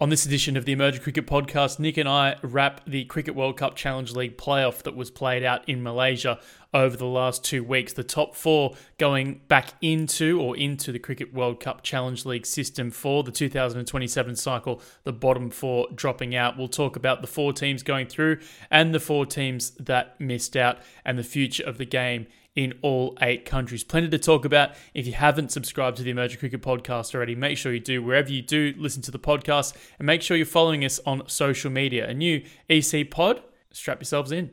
On this edition of the Emerging Cricket Podcast, Nick and I wrap the Cricket World Cup Challenge League playoff that was played out in Malaysia over the last 2 weeks. The top four going back into the Cricket World Cup Challenge League system for the 2027 cycle, the bottom four dropping out. We'll talk about the 4 teams going through and the 4 teams that missed out and the future of the game in all 8 countries. Plenty to talk about. If you haven't subscribed to the Emerging Cricket Podcast already, make sure you do wherever you do listen to the podcast, and make sure you're following us on social media. A new EC pod, strap yourselves in.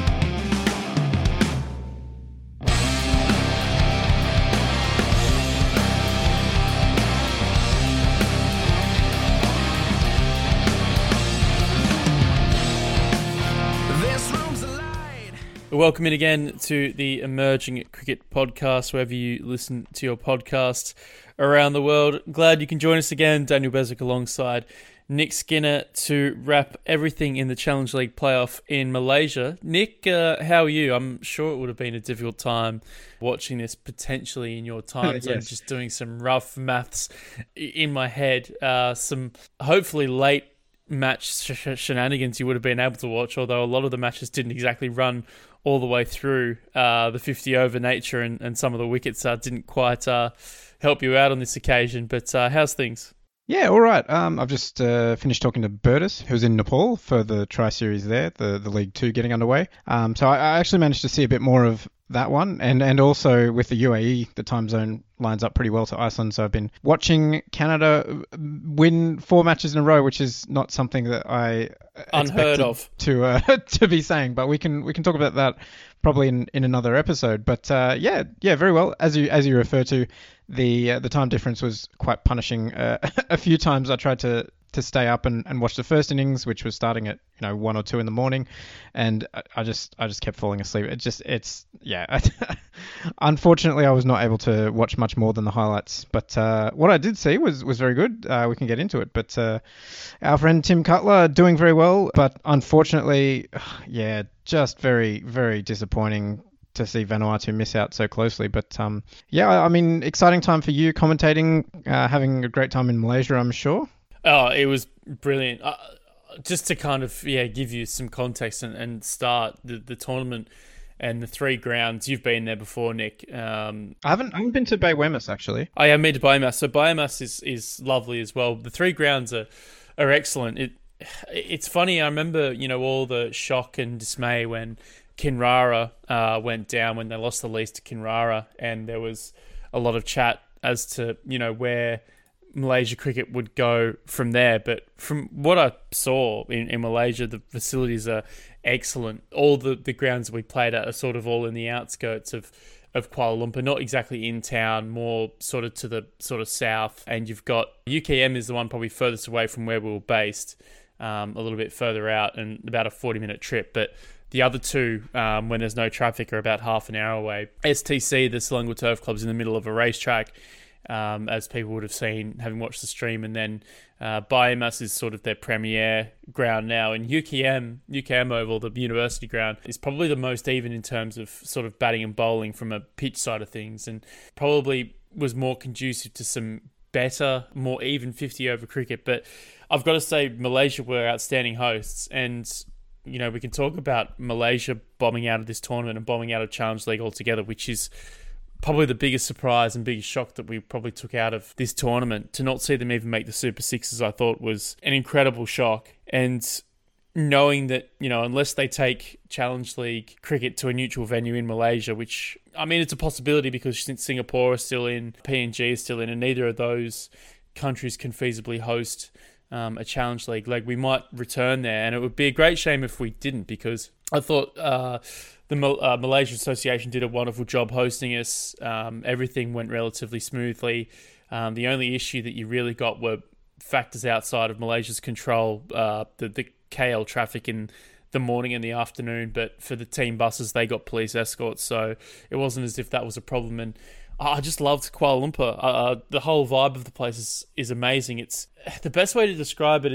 Welcome in again to the Emerging Cricket Podcast, wherever you listen to your podcast around the world. Glad you can join us again. Daniel Bezic alongside Nick Skinner to wrap everything in the Challenge League playoff in Malaysia. Nick, how are you? I'm sure it would have been a difficult time watching this potentially in your time zone, Yes. just doing some rough maths in my head. Some hopefully late match shenanigans you would have been able to watch, although a lot of the matches didn't exactly run all the way through. The 50 over nature and some of the wickets didn't quite help you out on this occasion. But how's things? Yeah, all right. I've just finished talking to Bertus, who's in Nepal for the Tri-Series there, the League 2 getting underway. So I actually managed to see a bit more of that one, and also with the UAE, the time zone lines up pretty well to Iceland. So I've been watching Canada win 4 matches in a row, which is not something that I Unheard of to be saying, but we can talk about that probably in another episode. But yeah, very well. As you refer to, the time difference was quite punishing. A few times I tried to stay up and watch the first innings, which was starting at 1 or 2 in the morning, and I just kept falling asleep. Unfortunately I was not able to watch much more than the highlights, but what I did see was very good. We can get into it, but our friend Tim Cutler doing very well, but unfortunately, just very, very disappointing to see Vanuatu miss out so closely. But I mean, exciting time for you commentating, having a great time in Malaysia, I'm sure. Oh, it was brilliant. Just to kind of give you some context and start the tournament and the 3 grounds. You've been there before, Nick. I haven't been to Bay Wemyss, actually. I have been to Baymas. So Baymas is lovely as well. The 3 grounds are excellent. It's funny. I remember all the shock and dismay when Kinrara went down, when they lost the lease to Kinrara, and there was a lot of chat as to where Malaysia cricket would go from there. But from what I saw in Malaysia, the facilities are excellent. All the grounds we played at are sort of all in the outskirts of Kuala Lumpur, not exactly in town, more sort of to the sort of south. And you've got UKM is the one probably furthest away from where we were based, a little bit further out and about a 40-minute trip. But the other 2, when there's no traffic, are about half an hour away. STC, the Selangor Turf Club, is in the middle of a racetrack, as people would have seen having watched the stream. And then Baymas is sort of their premier ground now. And UKM Oval, the university ground, is probably the most even in terms of sort of batting and bowling from a pitch side of things, and probably was more conducive to some better, more even 50 over cricket. But I've got to say, Malaysia were outstanding hosts, and we can talk about Malaysia bombing out of this tournament and bombing out of Challenge League altogether, which is probably the biggest surprise and biggest shock that we probably took out of this tournament. To not see them even make the Super Sixes, I thought was an incredible shock. And knowing that, unless they take Challenge League cricket to a neutral venue in Malaysia, which, I mean, it's a possibility because since Singapore is still in, PNG is still in, and neither of those countries can feasibly host a Challenge League leg, we might return there. And it would be a great shame if we didn't, because I thought the Malaysia Association did a wonderful job hosting us. Everything went relatively smoothly. The only issue that you really got were factors outside of Malaysia's control, the KL traffic in the morning and the afternoon. But for the team buses, they got police escorts, so it wasn't as if that was a problem. And I just loved Kuala Lumpur. The whole vibe of the place is amazing. It's the best way to describe it is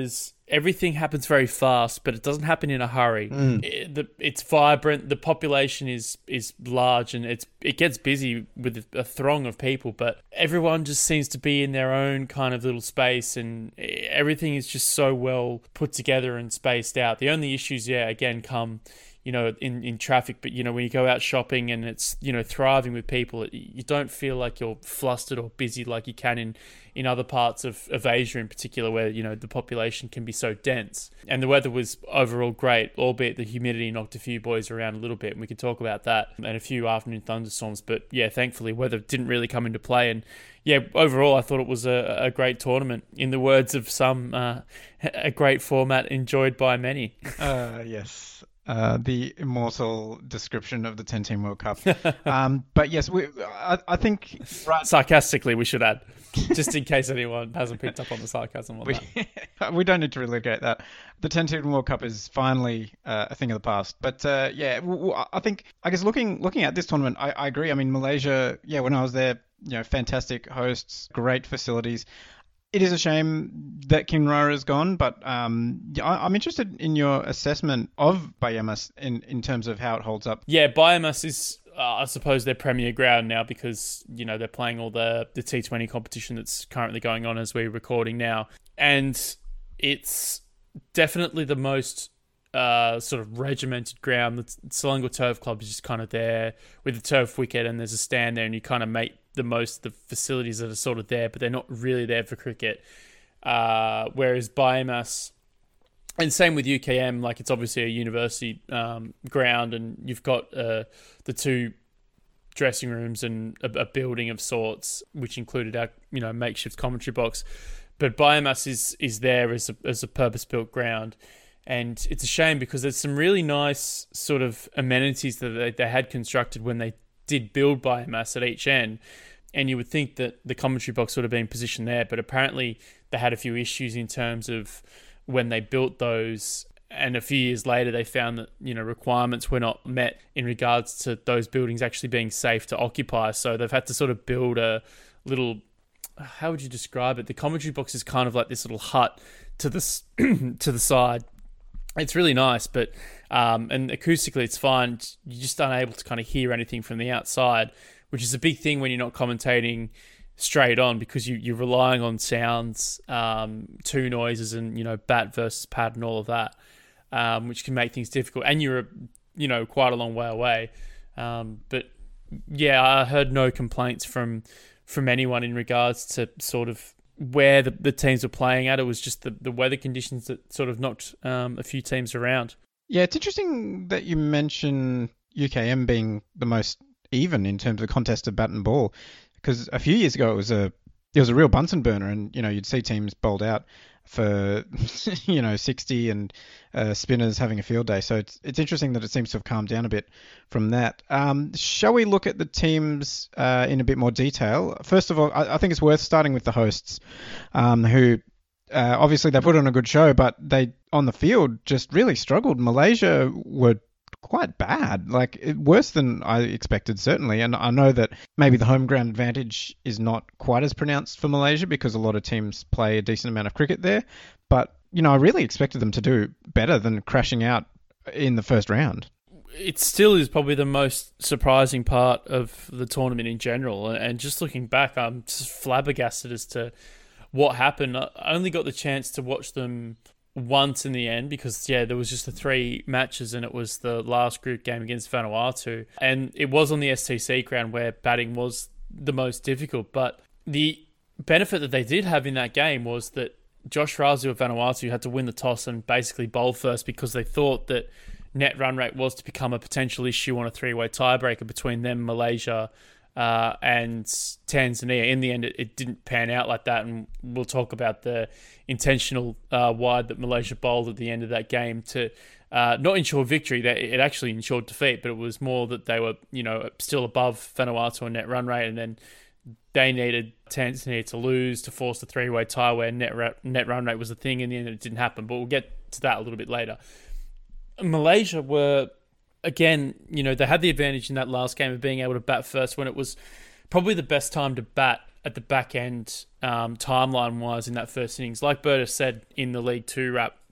everything happens very fast, but it doesn't happen in a hurry. It's vibrant. The population is large, and it gets busy with a throng of people. But everyone just seems to be in their own kind of little space, and everything is just so well put together and spaced out. The only issues, again, come in traffic, but when you go out shopping and it's thriving with people, you don't feel like you're flustered or busy like you can in other parts of Asia in particular, where the population can be so dense. And the weather was overall great, albeit the humidity knocked a few boys around a little bit, and we could talk about that, and a few afternoon thunderstorms. But thankfully weather didn't really come into play, and overall I thought it was a great tournament. In the words of some, a great format enjoyed by many. Yes. The immortal description of the 10-team World Cup. But yes, I think... Right. Sarcastically, we should add, just in case anyone hasn't picked up on the sarcasm on that. We don't need to relegate that. The 10-team World Cup is finally a thing of the past. But I guess looking at this tournament, I agree. I mean, Malaysia, when I was there, fantastic hosts, great facilities. It is a shame that Kinrara is gone, but I'm interested in your assessment of Bayamas in terms of how it holds up. Yeah, Bayamas is, I suppose, their premier ground now, because they're playing all the T20 competition that's currently going on as we're recording now, and it's definitely the most sort of regimented ground. The Selangor Turf Club is just kind of there with the turf wicket, and there's a stand there, and you kind of make the most of the facilities that are sort of there, but they're not really there for cricket. Whereas Bayamas, and same with UKM, like it's obviously a university ground, and you've got the two dressing rooms and a building of sorts, which included our makeshift commentary box. But Bayamas is there as a purpose-built ground. And it's a shame, because there's some really nice sort of amenities that they had constructed when they did build Bayamas at each end. And you would think that the commentary box would have been positioned there, but apparently they had a few issues in terms of when they built those. And a few years later, they found that, requirements were not met in regards to those buildings actually being safe to occupy. So they've had to sort of build a little, how would you describe it? The commentary box is kind of like this little hut to the side. It's really nice, but and acoustically it's fine. You're just unable to kind of hear anything from the outside, which is a big thing when you're not commentating straight on, because you're relying on sounds, two noises, and bat versus pad and all of that, which can make things difficult. And you're quite a long way away. But I heard no complaints from anyone in regards to sort of where the teams were playing at. It was just the weather conditions that sort of knocked a few teams around. Yeah, it's interesting that you mention UKM being the most even in terms of contest of bat and ball, because a few years ago it was a real Bunsen burner, and you'd see teams bowled out for 60 and spinners having a field day. So it's interesting that it seems to have calmed down a bit from that. Shall we look at the teams in a bit more detail? First of all, I think it's worth starting with the hosts, who obviously they put on a good show, but they on the field just really struggled. Malaysia were quite bad, like worse than I expected, certainly. And I know that maybe the home ground advantage is not quite as pronounced for Malaysia, because a lot of teams play a decent amount of cricket there. But, I really expected them to do better than crashing out in the first round. It still is probably the most surprising part of the tournament in general. And just looking back, I'm just flabbergasted as to what happened. I only got the chance to watch them once in the end, because there was just the 3 matches, and it was the last group game against Vanuatu, and it was on the STC ground where batting was the most difficult. But the benefit that they did have in that game was that Josh Razu of Vanuatu had to win the toss and basically bowl first, because they thought that net run rate was to become a potential issue on a 3-way tiebreaker between them, Malaysia, and Tanzania. In the end, it didn't pan out like that, and we'll talk about the intentional wide that Malaysia bowled at the end of that game to not ensure victory. That it actually ensured defeat, but it was more that they were still above Vanuatu on net run rate, and then they needed Tanzania to lose to force the 3-way tie where net run rate was the thing. In the end, it didn't happen, but we'll get to that a little bit later. Malaysia were, again, they had the advantage in that last game of being able to bat first when it was probably the best time to bat at the back end, timeline-wise, in that first innings. Like Berta said in the League 2 wrap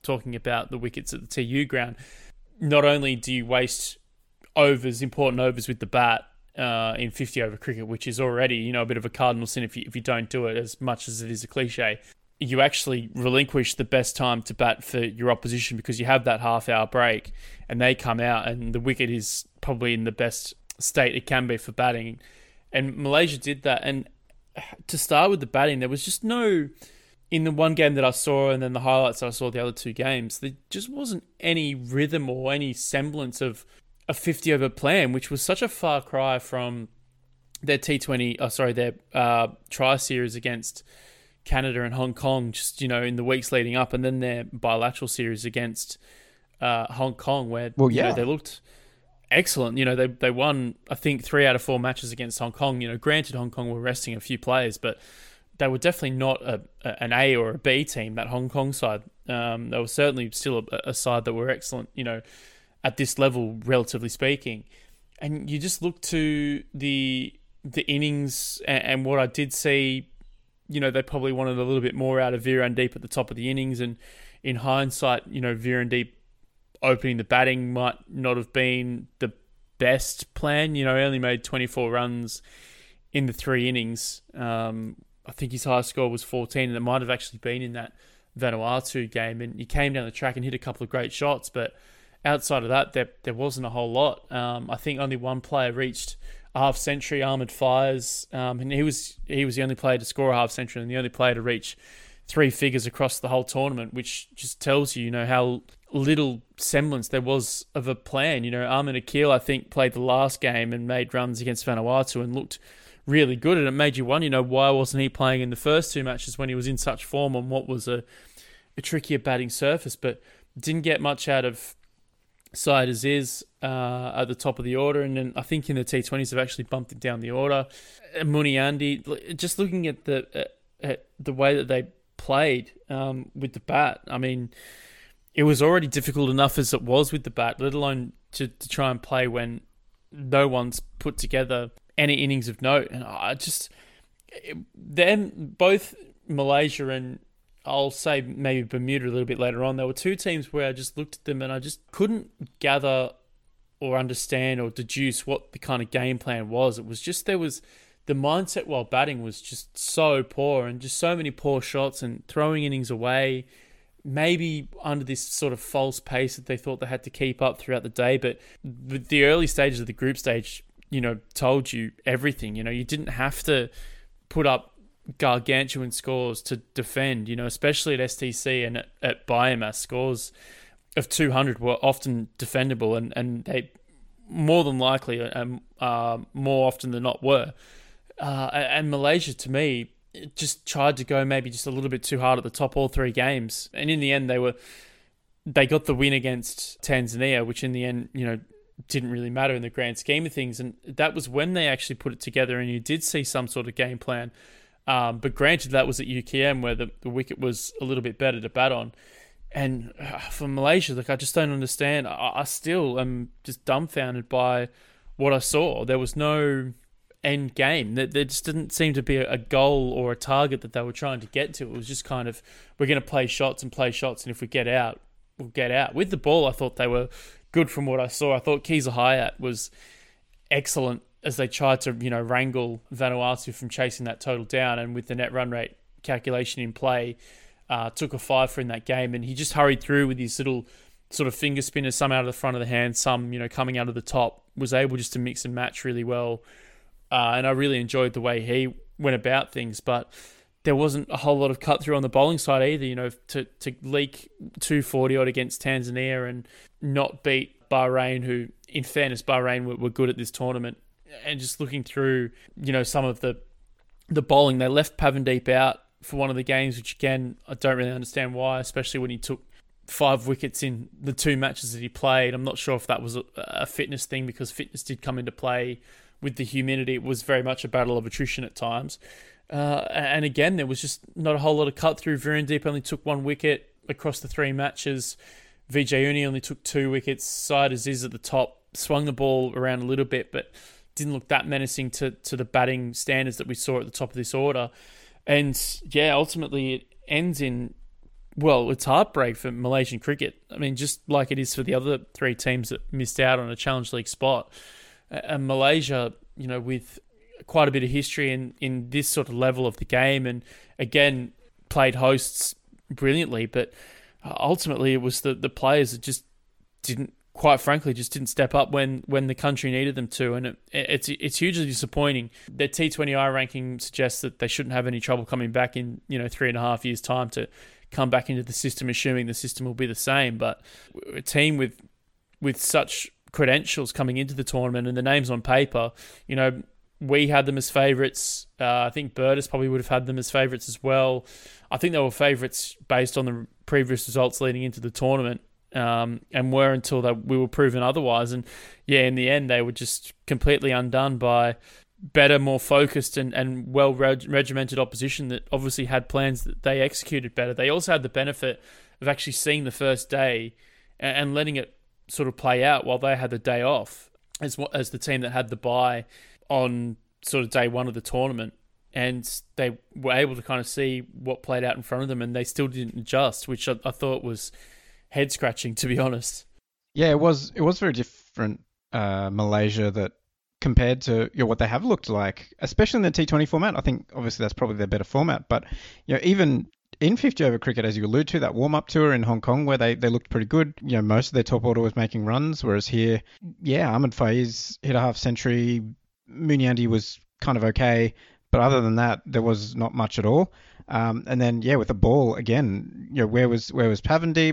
talking about the wickets at the TU ground. Not only do you waste overs, important overs with the bat in 50-over cricket, which is already, a bit of a cardinal sin if you don't do it, as much as it is a cliche, you actually relinquish the best time to bat for your opposition because you have that half-hour break and they come out and the wicket is probably in the best state it can be for batting. And Malaysia did that. And to start with the batting, there was just no... In the one game that I saw and then the highlights that I saw the other two games, there just wasn't any rhythm or any semblance of a 50-over plan, which was such a far cry from their their tri-series against Canada and Hong Kong, just, in the weeks leading up, and then their bilateral series against Hong Kong, where they looked excellent. They won, I think, 3 out of 4 matches against Hong Kong. Granted, Hong Kong were resting a few players, but they were definitely not an A or a B team, that Hong Kong side. They were certainly still a side that were excellent, at this level, relatively speaking. And you just look to the innings and what I did see, they probably wanted a little bit more out of Virandeep at the top of the innings. And in hindsight, Virandeep opening the batting might not have been the best plan. He only made 24 runs in the 3 innings. I think his highest score was 14, and it might have actually been in that Vanuatu game. And he came down the track and hit a couple of great shots, but outside of that, there wasn't a whole lot. I think only one player reached a half century, Ahmed Fires, and he was the only player to score a half century and the only player to reach 3 figures across the whole tournament, which just tells you, how little semblance there was of a plan. Ahmed Akil, I think, played the last game and made runs against Vanuatu and looked really good, and it made you wonder, why wasn't he playing in the first 2 matches when he was in such form on what was a trickier batting surface, but didn't get much out of Syed Aziz at the top of the order, and then I think in the T20s they've actually bumped it down the order. Muniandi, just looking at the way that they played with the bat, I mean, it was already difficult enough as it was with the bat, let alone to try and play when no one's put together any innings of note. And both Malaysia and I'll say maybe Bermuda a little bit later on, there were 2 teams where I just looked at them and I just couldn't gather or understand or deduce what the kind of game plan was. It was just, the mindset while batting was just so poor, and just so many poor shots and throwing innings away, maybe under this sort of false pace that they thought they had to keep up throughout the day. But with the early stages of the group stage, told you everything. You didn't have to put up gargantuan scores to defend, especially at STC and at biomass. Scores of 200 were often defendable, and they more than likely, more often than not, were. And Malaysia, to me, just tried to go maybe just a little bit too hard at the top all 3 games. And in the end, they got the win against Tanzania, which in the end, didn't really matter in the grand scheme of things. And that was when they actually put it together and you did see some sort of game plan. But granted, that was at UKM where the wicket was a little bit better to bat on. And for Malaysia, I just don't understand. I still am just dumbfounded by what I saw. There was no end game. There just didn't seem to be a goal or a target that they were trying to get to. It was just kind of, we're going to play shots, and if we get out, we'll get out. With the ball, I thought they were good from what I saw. I thought Keza Hayat was excellent as they tried to, wrangle Vanuatu from chasing that total down, and with the net run rate calculation in play, took a 5 for in that game, and he just hurried through with his little sort of finger spinners, some out of the front of the hand, some, coming out of the top, was able just to mix and match really well. And I really enjoyed the way he went about things, but there wasn't a whole lot of cut through on the bowling side either, to leak 240 odd against Tanzania and not beat Bahrain, who, in fairness, Bahrain were good at this tournament. And just looking through, some of the bowling, they left Pavandeep out for one of the games, which again, I don't really understand why, especially when he took 5 wickets in the 2 matches that he played. I'm not sure if that was a fitness thing, because fitness did come into play with the humidity. It was very much a battle of attrition at times. And again, there was just not a whole lot of cut through. Virandeep only took 1 wicket across the 3 matches. Vijay Uni only took 2 wickets. Syed Aziz at the top swung the ball around a little bit, but didn't look that menacing to the batting standards that we saw at the top of this order. And yeah, ultimately it ends in Well, it's heartbreak for Malaysian cricket. I mean, just like it is for the other three teams that missed out on a Challenge League spot. And Malaysia, with quite a bit of history in this sort of level of the game, and again, played hosts brilliantly, but ultimately it was the players that just didn't, quite frankly, just didn't step up when the country needed them to, and it's hugely disappointing. Their T20I ranking suggests that they shouldn't have any trouble coming back in 3.5 years' time to come back into the system, assuming the system will be the same. But a team with such credentials coming into the tournament and the names on paper, we had them as favourites. I think Burtis probably would have had them as favourites as well. I think they were favourites based on the previous results leading into the tournament, and were until we were proven otherwise. And yeah, in the end, they were just completely undone by better, more focused and well-regimented opposition that obviously had plans that they executed better. They also had the benefit of actually seeing the first day and letting it sort of play out while they had the day off as the team that had the bye on sort of day one of the tournament. And they were able to kind of see what played out in front of them, and they still didn't adjust, which I thought was head-scratching, to be honest. Yeah, it was very different, Malaysia, that compared to what they have looked like, especially in the T20 format. I think obviously that's probably their better format, but even in 50 over cricket, as you allude to, that warm-up tour in Hong Kong where they looked pretty good. Most of their top order was making runs, whereas here, Ahmed Faiz hit a half century, Munyandi was kind of okay, but other than that, there was not much at all. And then with the ball again, where was Pavandeep?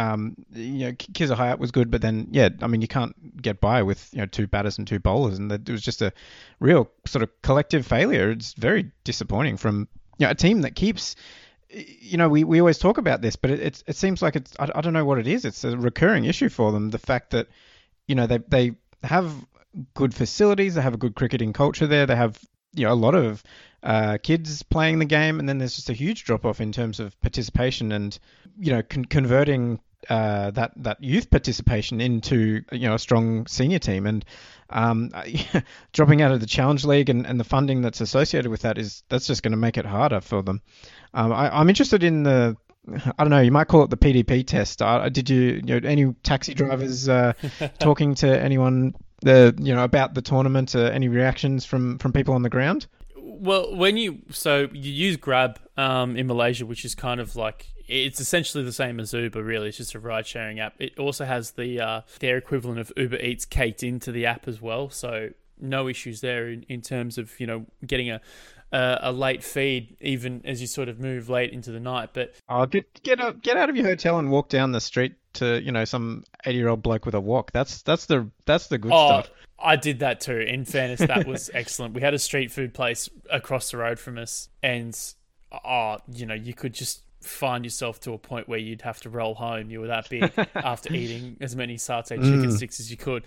Kizza Hayat was good, but then you can't get by with two batters and two bowlers, and it was just a real sort of collective failure. It's very disappointing from a team that keeps. We always talk about this, but it seems like it's I don't know what it is. It's a recurring issue for them. The fact that they have good facilities, they have a good cricketing culture there, they have a lot of kids playing the game, and then there's just a huge drop off in terms of participation and converting that youth participation into a strong senior team, and dropping out of the Challenge League and the funding that's associated with that's just going to make it harder for them. I'm interested in the, I don't know, you might call it the PDP test. Did you any taxi drivers talking to anyone about the tournament? Any reactions from people on the ground? Well, you use Grab in Malaysia, which is kind of like, it's essentially the same as Uber, really. It's just a ride-sharing app. It also has their equivalent of Uber Eats caked into the app as well, so no issues there in terms of getting a late feed, even as you sort of move late into the night. But get out of your hotel and walk down the street to some 80-year-old bloke with a wok. That's the good stuff. I did that too. In fairness, that was excellent. We had a street food place across the road from us, and you could just find yourself to a point where you'd have to roll home. You were that big after eating as many satay chicken sticks as you could.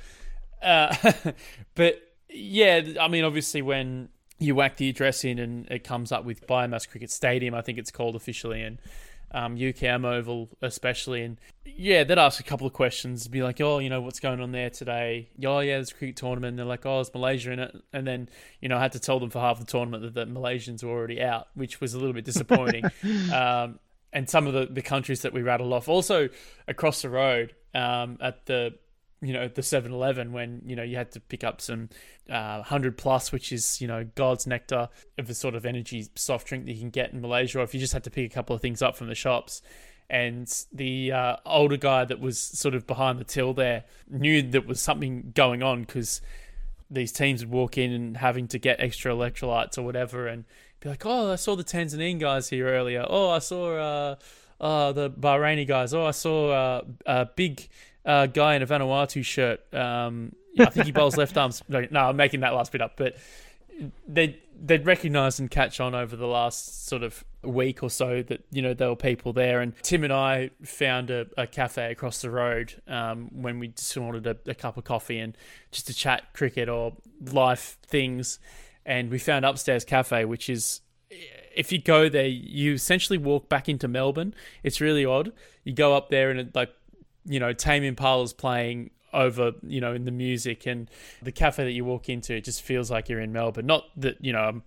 But yeah, I mean, obviously when you whack the address in and it comes up with Biomass Cricket Stadium, I think it's called officially, and UKM Oval especially, and they'd ask a couple of questions, be like, what's going on there today? There's a cricket tournament. And they're like, is Malaysia in it? And then I had to tell them for half the tournament that the Malaysians were already out, which was a little bit disappointing. And some of the countries that we rattled off, also across the road at the the 7-Eleven, when you had to pick up some 100 plus, which is God's nectar of the sort of energy soft drink that you can get in Malaysia, or if you just had to pick a couple of things up from the shops. And the older guy that was sort of behind the till there knew there was something going on, because these teams would walk in and having to get extra electrolytes or whatever, and be like, I saw the Tanzanian guys here earlier. I saw the Bahraini guys. I saw a big guy in a Vanuatu shirt. I think he bowls left arms. No, I'm making that last bit up. But they'd recognise and catch on over the last sort of week or so that there were people there. And Tim and I found a cafe across the road when we just wanted a cup of coffee and just to chat cricket or life things. And we found Upstairs Cafe, which is, if you go there, you essentially walk back into Melbourne. It's really odd. You go up there and Tame Impala's playing over, in the music, and the cafe that you walk into, it just feels like you're in Melbourne. Not that, I'm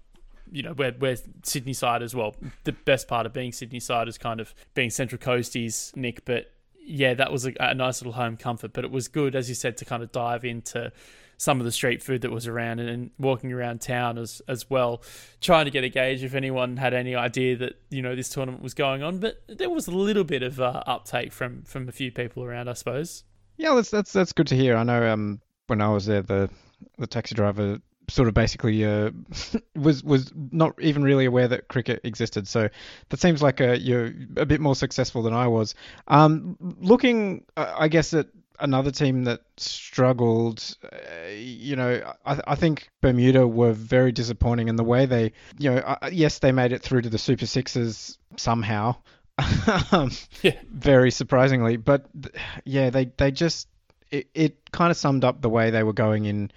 we're Sydney side as well. The best part of being Sydney side is kind of being Central Coasties, Nick. But yeah, that was a nice little home comfort. But it was good, as you said, to kind of dive into some of the street food that was around and walking around town as well, trying to get a gauge if anyone had any idea that, this tournament was going on. But there was a little bit of uptake from a few people around, I suppose. Yeah, that's good to hear. I know when I was there, the taxi driver sort of basically was not even really aware that cricket existed. So that seems like you're a bit more successful than I was. Looking, I guess, at another team that struggled, I think Bermuda were very disappointing in the way they, yes, they made it through to the Super Sixes somehow. Yeah. Very surprisingly, but yeah, they just it kind of summed up the way they were going in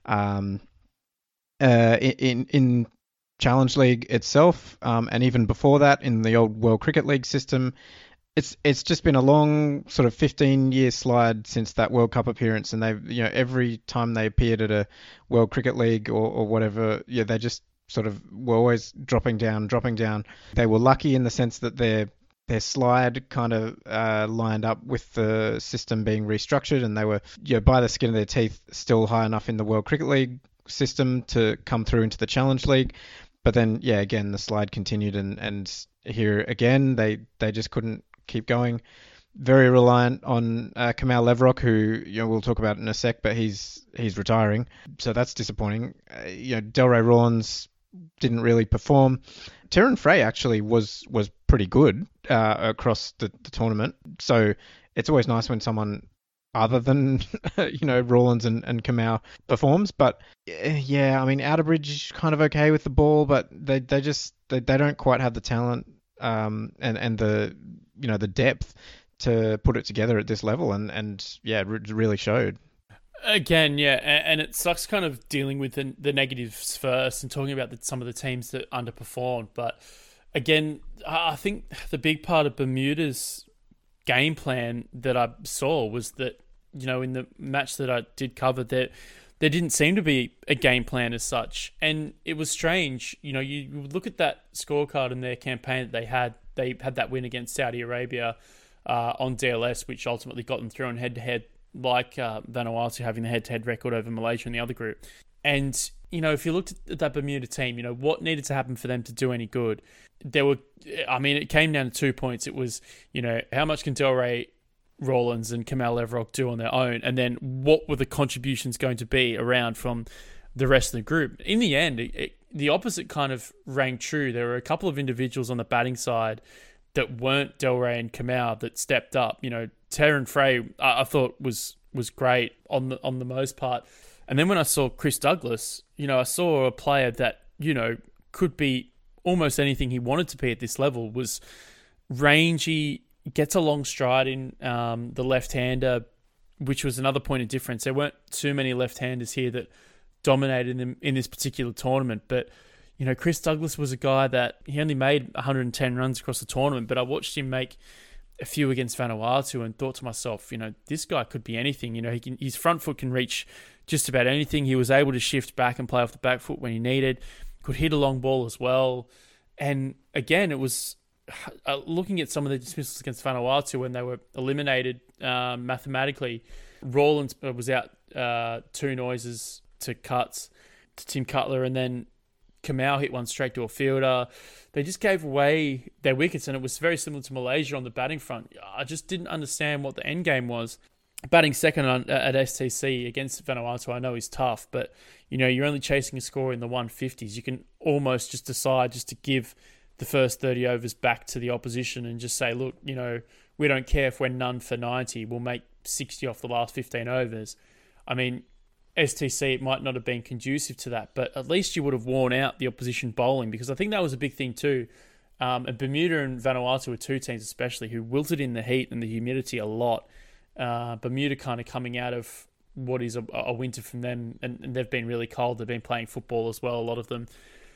Challenge League itself, and even before that in the old World Cricket League system. It's just been a long sort of 15-year slide since that World Cup appearance, and they've every time they appeared at a World Cricket League or whatever, they just sort of were always dropping down. They were lucky in the sense that their slide kind of lined up with the system being restructured, and they were by the skin of their teeth still high enough in the World Cricket League system to come through into the Challenge League. But then again the slide continued, and here again they just couldn't keep going. Very reliant on Kamal Levrock, who we'll talk about in a sec, but he's retiring, so that's disappointing. Delray Rawlins didn't really perform. Terran Frey actually was pretty good across the tournament, so it's always nice when someone other than Rawlins and Kamal performs. But yeah, I mean, Outerbridge kind of okay with the ball, but they don't quite have the talent and the the depth to put it together at this level, and yeah, it really showed. Again, yeah, and it sucks kind of dealing with the negatives first and talking about some of the teams that underperformed. But again, I think the big part of Bermuda's game plan that I saw was that, in the match that I did cover, that there didn't seem to be a game plan as such. And it was strange. You look at that scorecard in their campaign that they had that win against Saudi Arabia on DLS, which ultimately got them through on head-to-head, like Vanuatu having the head-to-head record over Malaysia in the other group. And, if you looked at that Bermuda team, what needed to happen for them to do any good? It came down to 2 points. It was, how much can Delray Rawlins and Kamal Levrock do on their own? And then what were the contributions going to be around from the rest of the group? In the end, the opposite kind of rang true. There were a couple of individuals on the batting side that weren't Delray and Kamal that stepped up. Terran Frey, I thought was great on the most part. And then when I saw Chris Douglas, I saw a player that, could be almost anything he wanted to be at this level. Was rangy, gets a long stride in the left-hander, which was another point of difference. There weren't too many left-handers here that dominated in this particular tournament. But, Chris Douglas was a guy that he only made 110 runs across the tournament, but I watched him make a few against Vanuatu and thought to myself, this guy could be anything. His front foot can reach just about anything. He was able to shift back and play off the back foot when he needed, could hit a long ball as well. And again, it was looking at some of the dismissals against Vanuatu when they were eliminated mathematically. Rawlins was out 2 noises to cuts to Tim Cutler, and then Kamal hit one straight to a fielder. They just gave away their wickets, and it was very similar to Malaysia on the batting front. I just didn't understand what the end game was. Batting second at STC against Vanuatu, I know is tough, but you're only chasing a score in the 150s. You can almost just decide just to give the first 30 overs back to the opposition and just say, look, we don't care if we're none for 90. We'll make 60 off the last 15 overs. I mean, STC, it might not have been conducive to that, but at least you would have worn out the opposition bowling, because I think that was a big thing too. And Bermuda and Vanuatu were 2 teams especially who wilted in the heat and the humidity a lot. Bermuda kind of coming out of what is a winter from them, and they've been really cold. They've been playing football as well, a lot of them.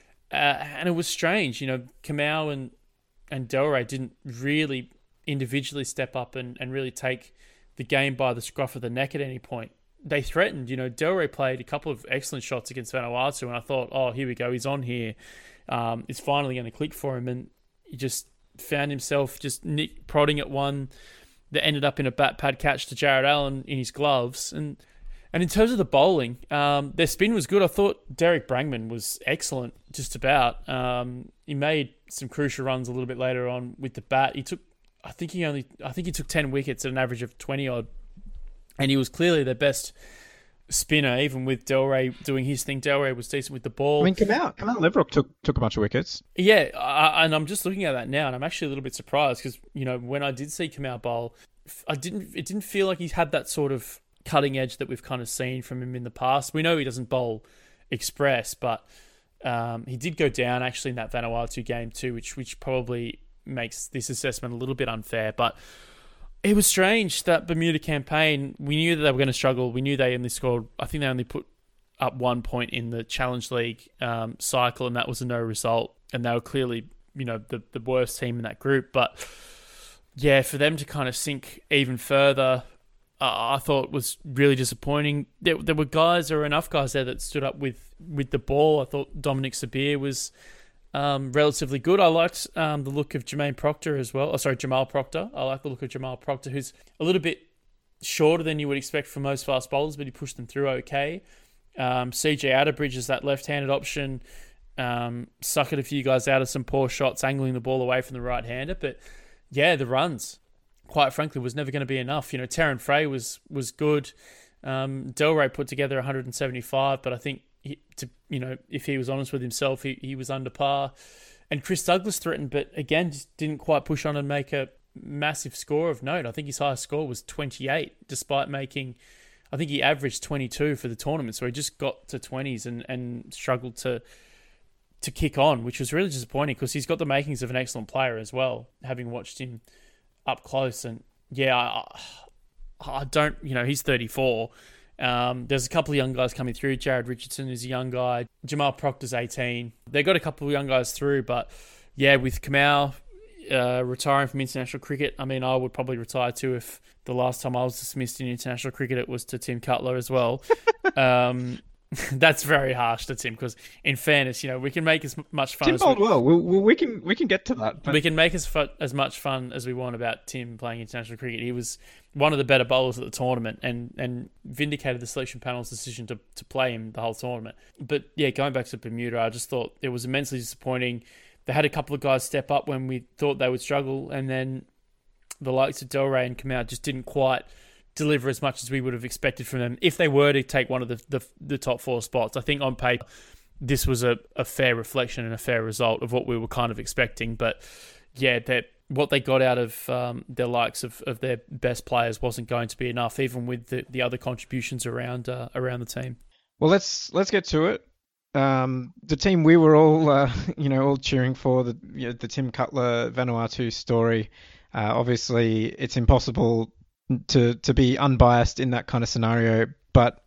And it was strange, Kamal and Delray didn't really individually step up and really take the game by the scruff of the neck at any point. they threatened. Delray played a couple of excellent shots against Vanuatu, and I thought, oh, here we go, he's on here. It's finally going to click for him, and he just found himself just prodding at one that ended up in a bat pad catch to Jared Allen in his gloves. And in terms of the bowling, their spin was good. I thought Derek Brangman was excellent, just about. He made some crucial runs a little bit later on with the bat. I think he took 10 wickets at an average of 20 odd, and he was clearly their best spinner, even with Delray doing his thing. Delray was decent with the ball. I mean, Kamal Leverock took a bunch of wickets. Yeah, and I'm just looking at that now, and I'm actually a little bit surprised because when I did see Kamal bowl, it didn't feel like he's had that sort of cutting edge that we've kind of seen from him in the past. We know he doesn't bowl express, but he did go down actually in that Vanuatu game too, which probably makes this assessment a little bit unfair. But it was strange, that Bermuda campaign. We knew that they were going to struggle. We knew they only scored, I think they only put up 1 point in the Challenge League cycle, and that was a no result. And they were clearly, the worst team in that group. But yeah, for them to kind of sink even further, I thought was really disappointing. There were enough guys there that stood up with the ball. I thought Dominic Sabir was relatively good. I liked the look of Jamal Proctor as well. Jamal Proctor. I like the look of Jamal Proctor, who's a little bit shorter than you would expect from most fast bowlers, but he pushed them through okay. CJ Atterbridge is that left-handed option. Suckered a few guys out of some poor shots, angling the ball away from the right-hander. But yeah, the runs, quite frankly, was never going to be enough. Terran Frey was good. Delray put together 175, but I think if he was honest with himself, he was under par. And Chris Douglas threatened, but again, just didn't quite push on and make a massive score of note. I think his highest score was 28, despite making, I think he averaged 22 for the tournament. So he just got to 20s and struggled to kick on, which was really disappointing because he's got the makings of an excellent player as well, having watched him up close. And yeah, I don't, he's 34. There's a couple of young guys coming through. Jared Richardson is a young guy. Jamal Proctor's 18. They got a couple of young guys through, but yeah, with Kamal retiring from international cricket, I mean, I would probably retire too if the last time I was dismissed in international cricket, it was to Tim Cutler as well. That's very harsh to Tim because, in fairness, we can make as much fun. Tim bowled well. We can get to that. But we can make as much fun as we want about Tim playing international cricket. He was one of the better bowlers at the tournament and vindicated the selection panel's decision to play him the whole tournament. But yeah, going back to Bermuda, I just thought it was immensely disappointing. They had a couple of guys step up when we thought they would struggle, and then the likes of Delray and Kamal just didn't quite deliver as much as we would have expected from them if they were to take one of the top four spots. I think on paper, this was a fair reflection and a fair result of what we were kind of expecting. But yeah, what they got out of their likes of their best players wasn't going to be enough, even with the other contributions around the team. Well, let's get to it. The team we were all all cheering for, the Tim Cutler Vanuatu story. Obviously, it's impossible to be unbiased in that kind of scenario, but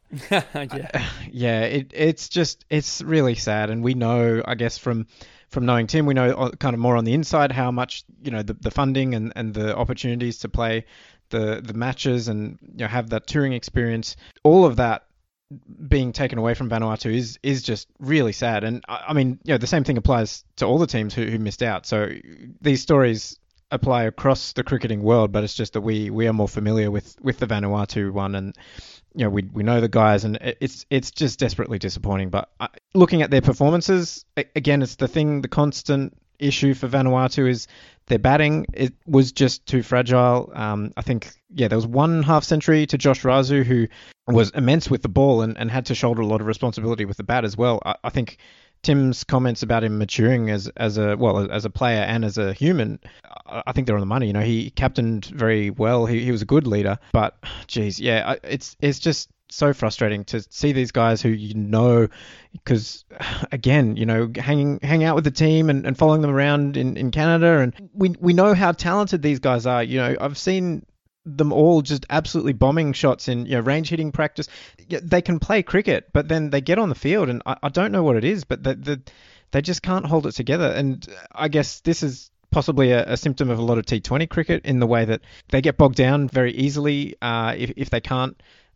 it's really sad. And we know, I guess, from knowing Tim, we know kind of more on the inside how much the funding and the opportunities to play the matches and have that touring experience, all of that being taken away from Vanuatu is just really sad. And I mean, the same thing applies to all the teams who missed out. So these stories apply across the cricketing world, but it's just that we are more familiar with the Vanuatu one, and we know the guys, and it's just desperately disappointing. But looking at their performances, again, it's the constant issue for Vanuatu is their batting. It was just too fragile. I think there was one half century to Josh Razu, who was immense with the ball and had to shoulder a lot of responsibility with the bat as well. I think Tim's comments about him maturing as a player and as a human, I think they're on the money. He captained very well. He was a good leader. But geez, yeah, it's just so frustrating to see these guys who because again, hang out with the team and following them around in Canada, and we know how talented these guys are. I've seen them all just absolutely bombing shots in range hitting practice. They can play cricket, but then they get on the field, and I don't know what it is, but they just can't hold it together. And I guess this is possibly a symptom of a lot of T20 cricket in the way that they get bogged down very easily if they can't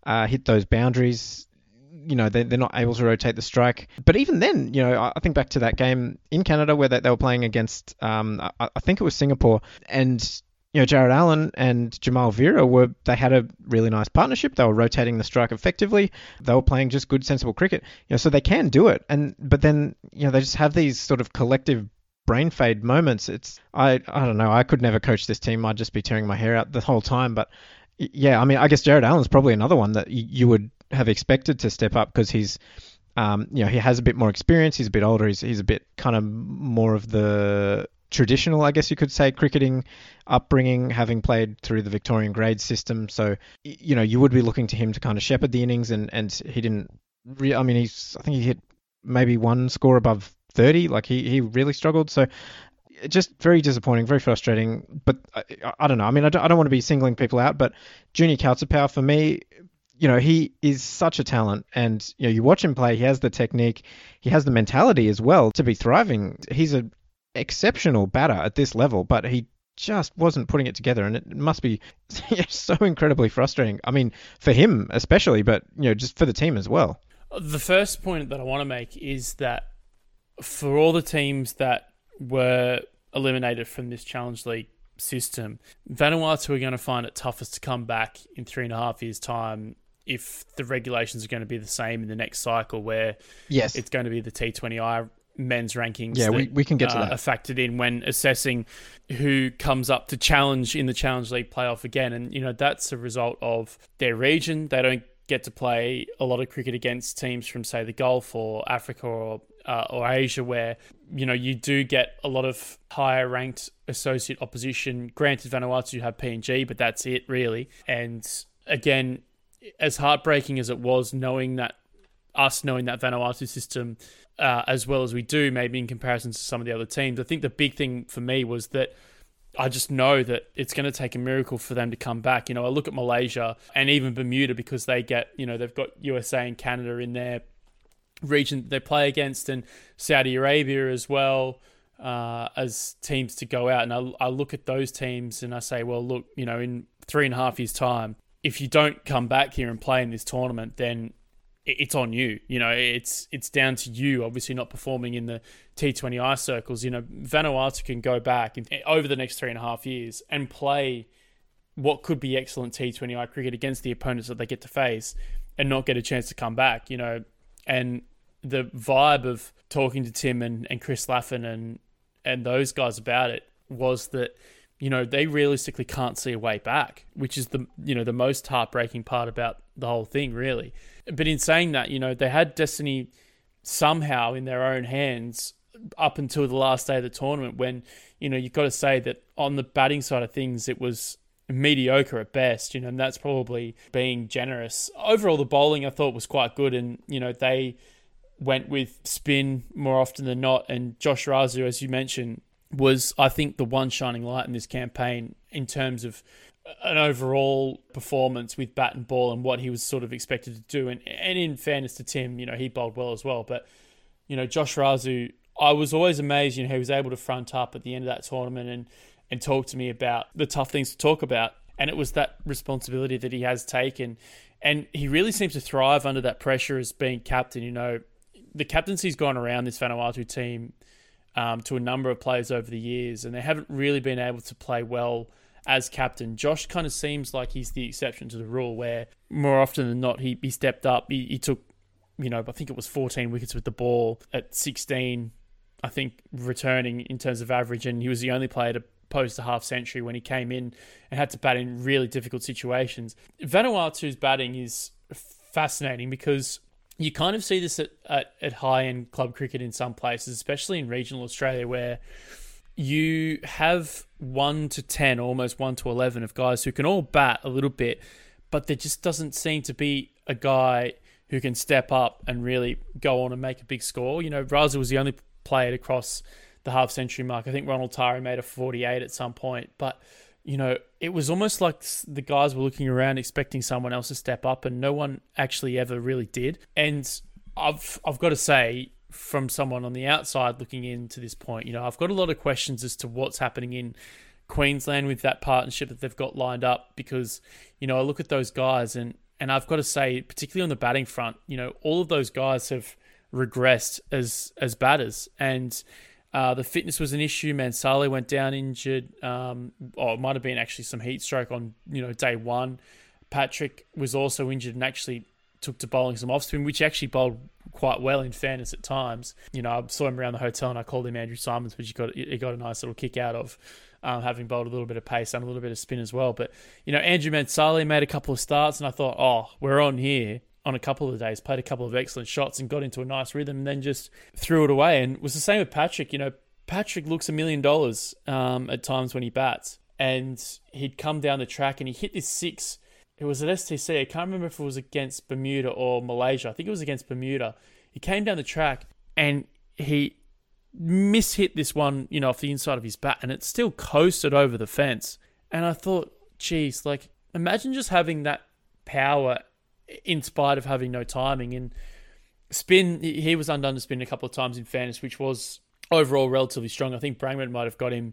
hit those boundaries. They're not able to rotate the strike. But even then, I think back to that game in Canada where they were playing against, I think it was Singapore, and Jared Allen and Jamal Vera they had a really nice partnership. They were rotating the strike effectively. They were playing just good, sensible cricket. So they can do it. But then, they just have these sort of collective brain fade moments. I don't know. I could never coach this team. I'd just be tearing my hair out the whole time. But yeah, I mean, I guess Jared Allen's probably another one that you would have expected to step up because he's, he has a bit more experience. He's a bit older. He's a bit kind of more of the traditional, I guess you could say, cricketing upbringing, having played through the Victorian grade system. So, you would be looking to him to kind of shepherd the innings, and he didn't. I think he hit maybe one score above 30. Like he really struggled. So, just very disappointing, very frustrating. But I don't know. I mean, I don't want to be singling people out, but Junior Kautzepau for me, he is such a talent, and you watch him play. He has the technique, he has the mentality as well to be thriving. He's an exceptional batter at this level, but he just wasn't putting it together, and it must be so incredibly frustrating. I mean, for him especially, but just for the team as well. The first point that I want to make is that for all the teams that were eliminated from this Challenge League system, Vanuatu are going to find it toughest to come back in 3.5 years' time if the regulations are going to be the same in the next cycle, where it's going to be the T20I men's rankings. Yeah, we can get to that. Are factored in when assessing who comes up to challenge in the Challenge League playoff again. And, that's a result of their region. They don't get to play a lot of cricket against teams from, say, the Gulf or Africa or Asia, where, you do get a lot of higher ranked associate opposition. Granted, Vanuatu have PNG, but that's it, really. And again, as heartbreaking as it was knowing that Vanuatu system as well as we do, maybe in comparison to some of the other teams, I think the big thing for me was that I just know that it's going to take a miracle for them to come back. I look at Malaysia and even Bermuda, because they get, they've got USA and Canada in their region that they play against, and Saudi Arabia as well, as teams to go out. And I look at those teams and I say, well, look, in 3.5 years' time, if you don't come back here and play in this tournament, then it's on you. It's down to you, obviously not performing in the T20I circles. Vanuatu can go back over the next 3.5 years and play what could be excellent T20I cricket against the opponents that they get to face and not get a chance to come back, And the vibe of talking to Tim and Chris Laffin and those guys about it was that, they realistically can't see a way back, which is the most heartbreaking part about the whole thing, really. But in saying that, they had destiny somehow in their own hands up until the last day of the tournament, when, you've got to say that on the batting side of things, it was mediocre at best, and that's probably being generous. Overall, the bowling I thought was quite good, and, they went with spin more often than not, and Josh Razu, as you mentioned, was, I think, the one shining light in this campaign in terms of an overall performance with bat and ball and what he was sort of expected to do. And in fairness to Tim, he bowled well as well. But, Josh Razu, I was always amazed, he was able to front up at the end of that tournament and talk to me about the tough things to talk about. And it was that responsibility that he has taken. And he really seems to thrive under that pressure as being captain. The captaincy's gone around this Vanuatu team to a number of players over the years, and they haven't really been able to play well as captain. Josh kind of seems like he's the exception to the rule, where more often than not, he stepped up. He took, I think it was 14 wickets with the ball at 16, I think, returning in terms of average, and he was the only player to post a half century when he came in and had to bat in really difficult situations. Vanuatu's batting is fascinating because you kind of see this at high-end club cricket in some places, especially in regional Australia, where you have 1 to 10, almost 1 to 11 of guys who can all bat a little bit, but there just doesn't seem to be a guy who can step up and really go on and make a big score. Raza was the only player to cross the half-century mark. I think Ronald Tari made a 48 at some point, but it was almost like the guys were looking around expecting someone else to step up, and no one actually ever really did. And I've got to say, from someone on the outside looking into this point, I've got a lot of questions as to what's happening in Queensland with that partnership that they've got lined up, because, I look at those guys and And I've got to say, particularly on the batting front, all of those guys have regressed as batters. And the fitness was an issue. Mansali went down injured. It might have been actually some heat stroke on, day one. Patrick was also injured and actually took to bowling some off spin, which he actually bowled quite well in fairness at times. I saw him around the hotel and I called him Andrew Simons, which he got a nice little kick out of, having bowled a little bit of pace and a little bit of spin as well. But, Andrew Mansali made a couple of starts and I thought, we're on here on a couple of days, played a couple of excellent shots and got into a nice rhythm and then just threw it away. And it was the same with Patrick. Patrick looks $1 million at times when he bats. And he'd come down the track and he hit this six. It was at STC. I can't remember if it was against Bermuda or Malaysia. I think it was against Bermuda. He came down the track and he mishit this one, off the inside of his bat, and it still coasted over the fence. And I thought, geez, imagine just having that power in spite of having no timing. And spin, he was undone to spin a couple of times in fairness, which was overall relatively strong. I think Brangman might have got him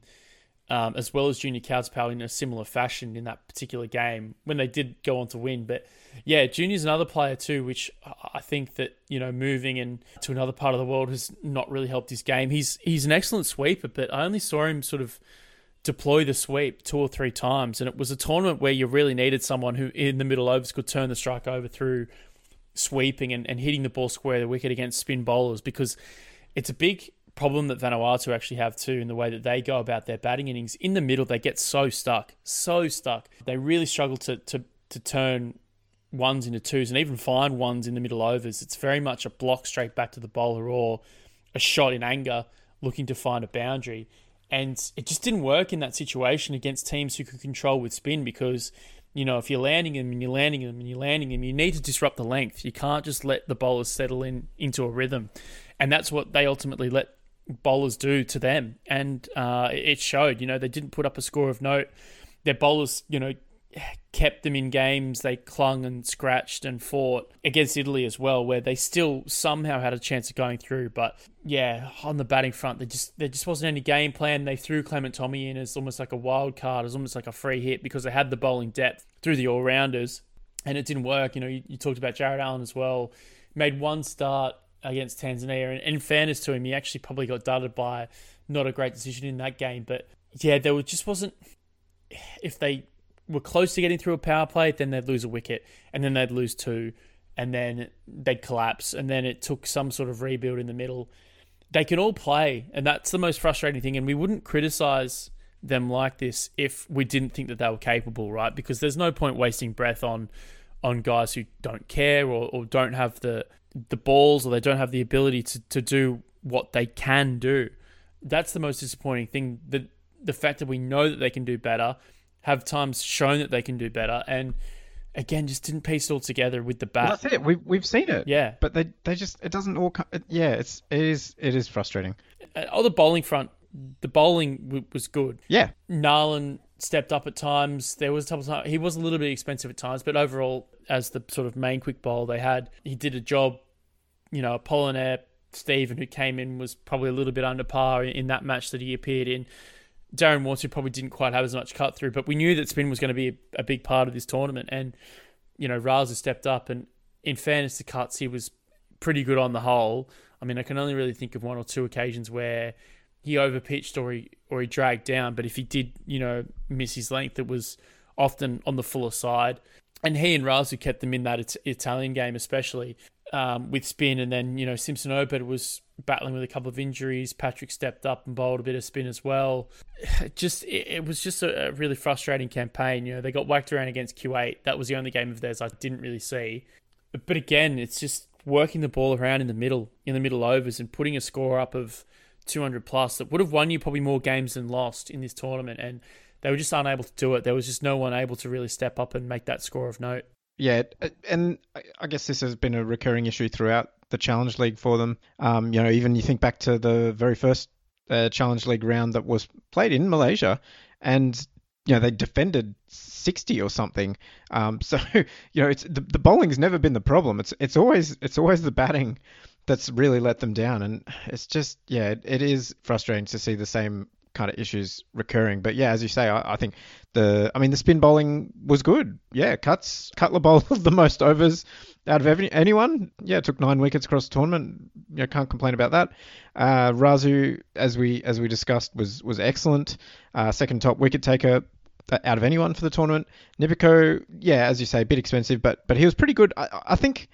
as well as Junior Kautzpao in a similar fashion in that particular game when they did go on to win. But yeah, Junior's another player too, which I think that, moving to another part of the world has not really helped his game. He's an excellent sweeper, but I only saw him sort of deploy the sweep 2 or 3 times. And it was a tournament where you really needed someone who in the middle overs could turn the strike over through sweeping and hitting the ball square the wicket against spin bowlers, because it's a big problem that Vanuatu actually have too in the way that they go about their batting innings. In the middle, they get so stuck. They really struggle to turn ones into twos and even find ones in the middle overs. It's very much a block straight back to the bowler or a shot in anger looking to find a boundary. And it just didn't work in that situation against teams who could control with spin, because, if you're landing them and you're landing them and you're landing them, you need to disrupt the length. You can't just let the bowlers settle into a rhythm. And that's what they ultimately let bowlers do to them. And it showed, they didn't put up a score of note. Their bowlers, kept them in games. They clung and scratched and fought against Italy as well, where they still somehow had a chance of going through. But yeah, on the batting front, there just wasn't any game plan. They threw Clement Tommy in as almost like a wild card, as almost like a free hit, because they had the bowling depth through the all-rounders, and it didn't work. You talked about Jared Allen as well. Made one start against Tanzania, and in fairness to him, he actually probably got dudded by not a great decision in that game. But yeah, just wasn't. If they were close to getting through a power play, then they'd lose a wicket, and then they'd lose 2, and then they'd collapse, and then it took some sort of rebuild in the middle. They can all play, and that's the most frustrating thing. And we wouldn't criticize them like this if we didn't think that they were capable, right? Because there's no point wasting breath on guys who don't care or don't have the balls, or they don't have the ability to do what they can do. That's the most disappointing thing. The fact that we know that they can do better, have times shown that they can do better, and again, just didn't piece it all together with the bat. Well, that's it. We've seen it. Yeah. But they just, it doesn't all come. It is frustrating. On the bowling front, the bowling was good. Yeah. Narlan stepped up at times. There was a couple of times. He was a little bit expensive at times, but overall, as the sort of main quick bowler they had, he did a job. Apollinaire Stephen, who came in, was probably a little bit under par in that match that he appeared in. Darren Watson probably didn't quite have as much cut through, but we knew that spin was going to be a big part of this tournament. And, Raza stepped up, and in fairness to Cuts, he was pretty good on the whole. I mean, I can only really think of 1 or 2 occasions where he overpitched or he dragged down, but if he did, miss his length, it was often on the fuller side. And he and Raza kept them in that Italian game, especially with spin. And then, Simpson Obed was battling with a couple of injuries. Patrick stepped up and bowled a bit of spin as well. It was just a really frustrating campaign. They got whacked around against Kuwait. That was the only game of theirs I didn't really see. But again, it's just working the ball around in the middle overs and putting a score up of 200 plus that would have won you probably more games than lost in this tournament. And they were just unable to do it. There was just no one able to really step up and make that score of note. Yeah, and I guess this has been a recurring issue throughout the Challenge League for them. Even you think back to the very first Challenge League round that was played in Malaysia, and they defended 60 or something. So it's the bowling's never been the problem. It's always the batting that's really let them down, and it's just it is frustrating to see the same kind of issues recurring. But yeah, as you say, I think the spin bowling was good. Yeah, Cutler bowled the most overs out of anyone. Yeah, took 9 wickets across the tournament. Can't complain about that. Razu, as we discussed, was excellent. Second top wicket taker out of anyone for the tournament. Nipiko, yeah, as you say, a bit expensive, but he was pretty good. I think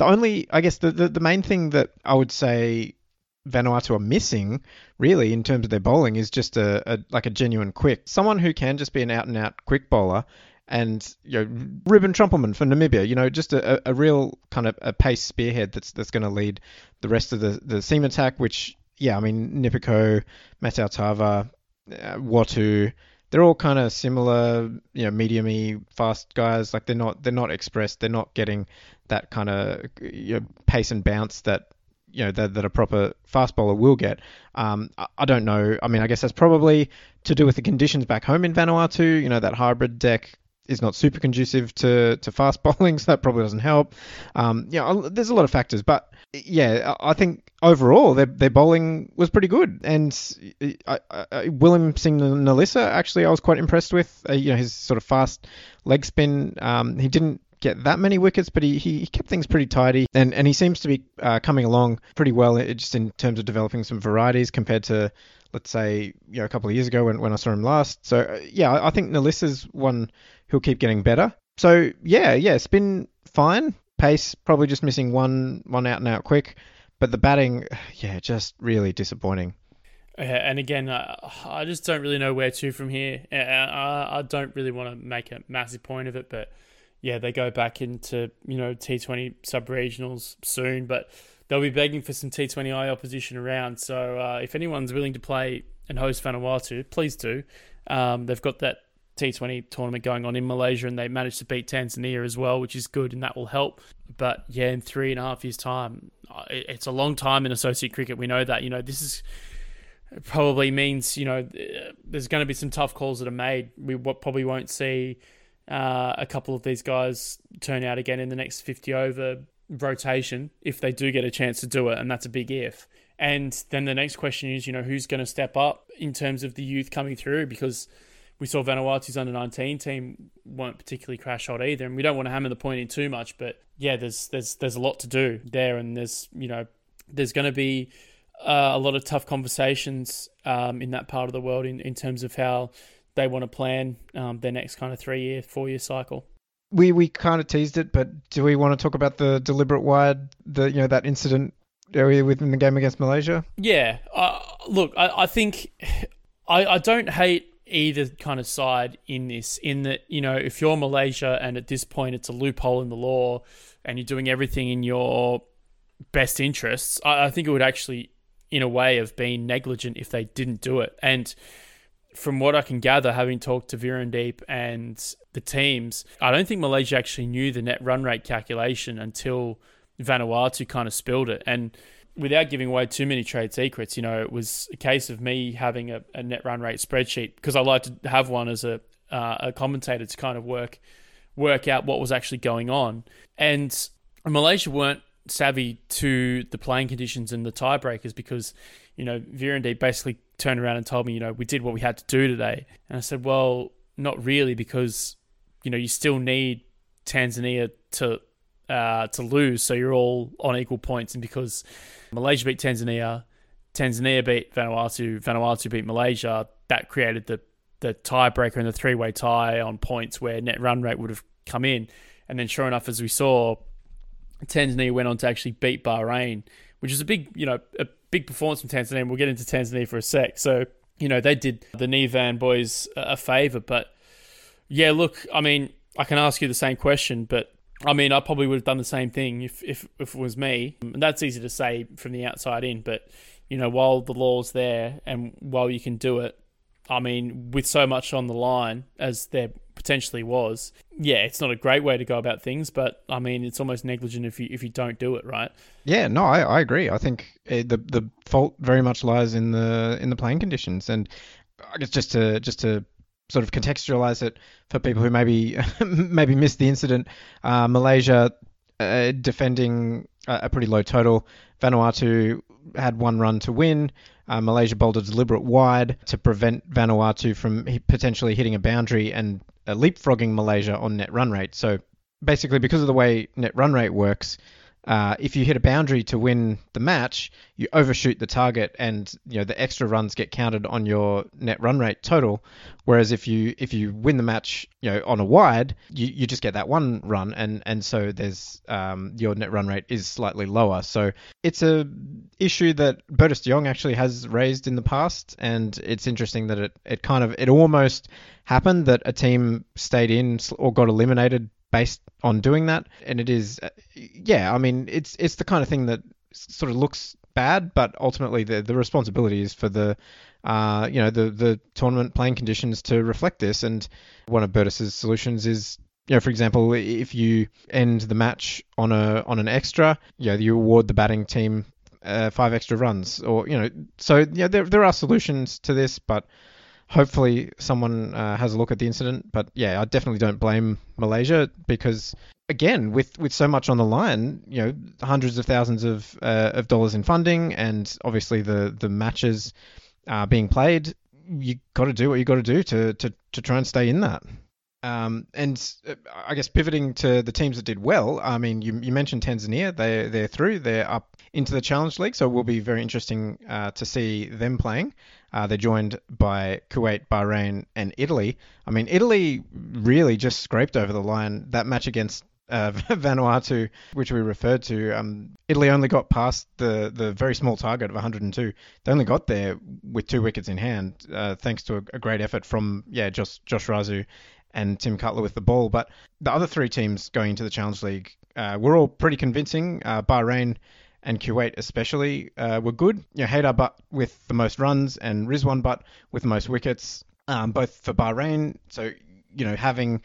the main thing that I would say Vanuatu are missing, really, in terms of their bowling, is just a genuine quick. Someone who can just be an out-and-out quick bowler, and Ruben Trumpelman for Namibia, just a real kind of a pace spearhead that's going to lead the rest of the seam attack, which, yeah, I mean, Nipiko, Matau Tava, Watu, they're all kind of similar, medium-y, fast guys. Like they're not express, they're not getting that kind of pace and bounce that that a proper fast bowler will get. I don't know. I mean, I guess that's probably to do with the conditions back home in Vanuatu. That hybrid deck is not super conducive to fast bowling, so that probably doesn't help. There's a lot of factors, but yeah, I think overall their bowling was pretty good. And William Singh Nalisa, actually, I was quite impressed with. His sort of fast leg spin. He didn't get that many wickets, but he kept things pretty tidy, and he seems to be coming along pretty well, just in terms of developing some varieties compared to, let's say, a couple of years ago when I saw him last. So yeah, I think Nalisa's one who'll keep getting better. So yeah, spin fine, pace probably just missing one out and out quick, but the batting, yeah, just really disappointing. And again, I just don't really know where to from here. I don't really want to make a massive point of it, but yeah, they go back into, T20 sub-regionals soon, but they'll be begging for some T20I opposition around. So if anyone's willing to play and host Vanuatu, please do. They've got that T20 tournament going on in Malaysia, and they managed to beat Tanzania as well, which is good, and that will help. But yeah, in 3.5 years' time, it's a long time in associate cricket. We know that. This is probably means, there's going to be some tough calls that are made. We probably won't see a couple of these guys turn out again in the next 50 over rotation if they do get a chance to do it, and that's a big if. And then the next question is, who's going to step up in terms of the youth coming through, because we saw Vanuatu's under-19 team weren't particularly crash hot either, and we don't want to hammer the point in too much, but yeah, there's a lot to do there, and there's going to be a lot of tough conversations in that part of the world in terms of how they want to plan their next kind of 3-year, 4-year cycle. We kind of teased it, but do we want to talk about the deliberate wide, that incident area within the game against Malaysia? Yeah. Look, I think I don't hate either kind of side in this, in that, if you're Malaysia and at this point it's a loophole in the law and you're doing everything in your best interests, I think it would actually, in a way, have been negligent if they didn't do it. And from what I can gather, having talked to Virendeep and the teams, I don't think Malaysia actually knew the net run rate calculation until Vanuatu kind of spilled it. And without giving away too many trade secrets, it was a case of me having a net run rate spreadsheet, because I like to have one as a commentator to kind of work out what was actually going on. And Malaysia weren't savvy to the playing conditions and the tiebreakers, because, Virendeep basically turned around and told me, we did what we had to do today. And I said, well, not really, because, you still need Tanzania to lose, so you're all on equal points. And because Malaysia beat Tanzania, Tanzania beat Vanuatu, Vanuatu beat Malaysia, that created the tiebreaker and the three-way tie on points where net run rate would have come in. And then sure enough, as we saw, Tanzania went on to actually beat Bahrain, which is a big performance from Tanzania. And we'll get into Tanzania for a sec. So, they did the Nevan boys a favour. But yeah, look, I mean, I can ask you the same question, but I mean, I probably would have done the same thing if it was me. And that's easy to say from the outside in, but, while the law's there and while you can do it, I mean, with so much on the line as there potentially was, yeah, it's not a great way to go about things, but I mean, it's almost negligent if you don't do it, right? Yeah, no, I agree. I think the fault very much lies in the playing conditions, and I guess just to sort of contextualize it for people who maybe missed the incident, Malaysia defending a pretty low total. Vanuatu had one run to win. Malaysia bowled a deliberate wide to prevent Vanuatu from potentially hitting a boundary and leapfrogging Malaysia on net run rate. So basically, because of the way net run rate works, if you hit a boundary to win the match, you overshoot the target, and the extra runs get counted on your net run rate total. Whereas if you win the match, on a wide, you just get that one run, and so there's your net run rate is slightly lower. So it's a issue that Bertus de Jong actually has raised in the past, and it's interesting that it almost happened that a team stayed in or got eliminated based on doing that. And it is, it's the kind of thing that sort of looks bad, but ultimately the responsibility is for the tournament playing conditions to reflect this. And one of Bertus's solutions is, for example, if you end the match on an extra, you award the batting team 5 extra runs, or so there are solutions to this, but hopefully someone has a look at the incident. But I definitely don't blame Malaysia, because again, with so much on the line, hundreds of thousands of dollars in funding, and obviously the matches being played, you got to do what you got to do to try and stay in that. And I guess pivoting to the teams that did well, I mean, you mentioned Tanzania. They're through. They're up into the Challenge League, so it will be very interesting to see them playing. They're joined by Kuwait, Bahrain, and Italy. I mean, Italy really just scraped over the line. That match against Vanuatu, which we referred to, Italy only got past the very small target of 102. They only got there with 2 wickets in hand, thanks to a great effort from Josh Razu and Tim Cutler with the ball. But the other 3 teams going into the Challenge League were all pretty convincing. Bahrain and Kuwait especially were good. Haydar Butt with the most runs and Rizwan Butt with the most wickets, both for Bahrain. So, having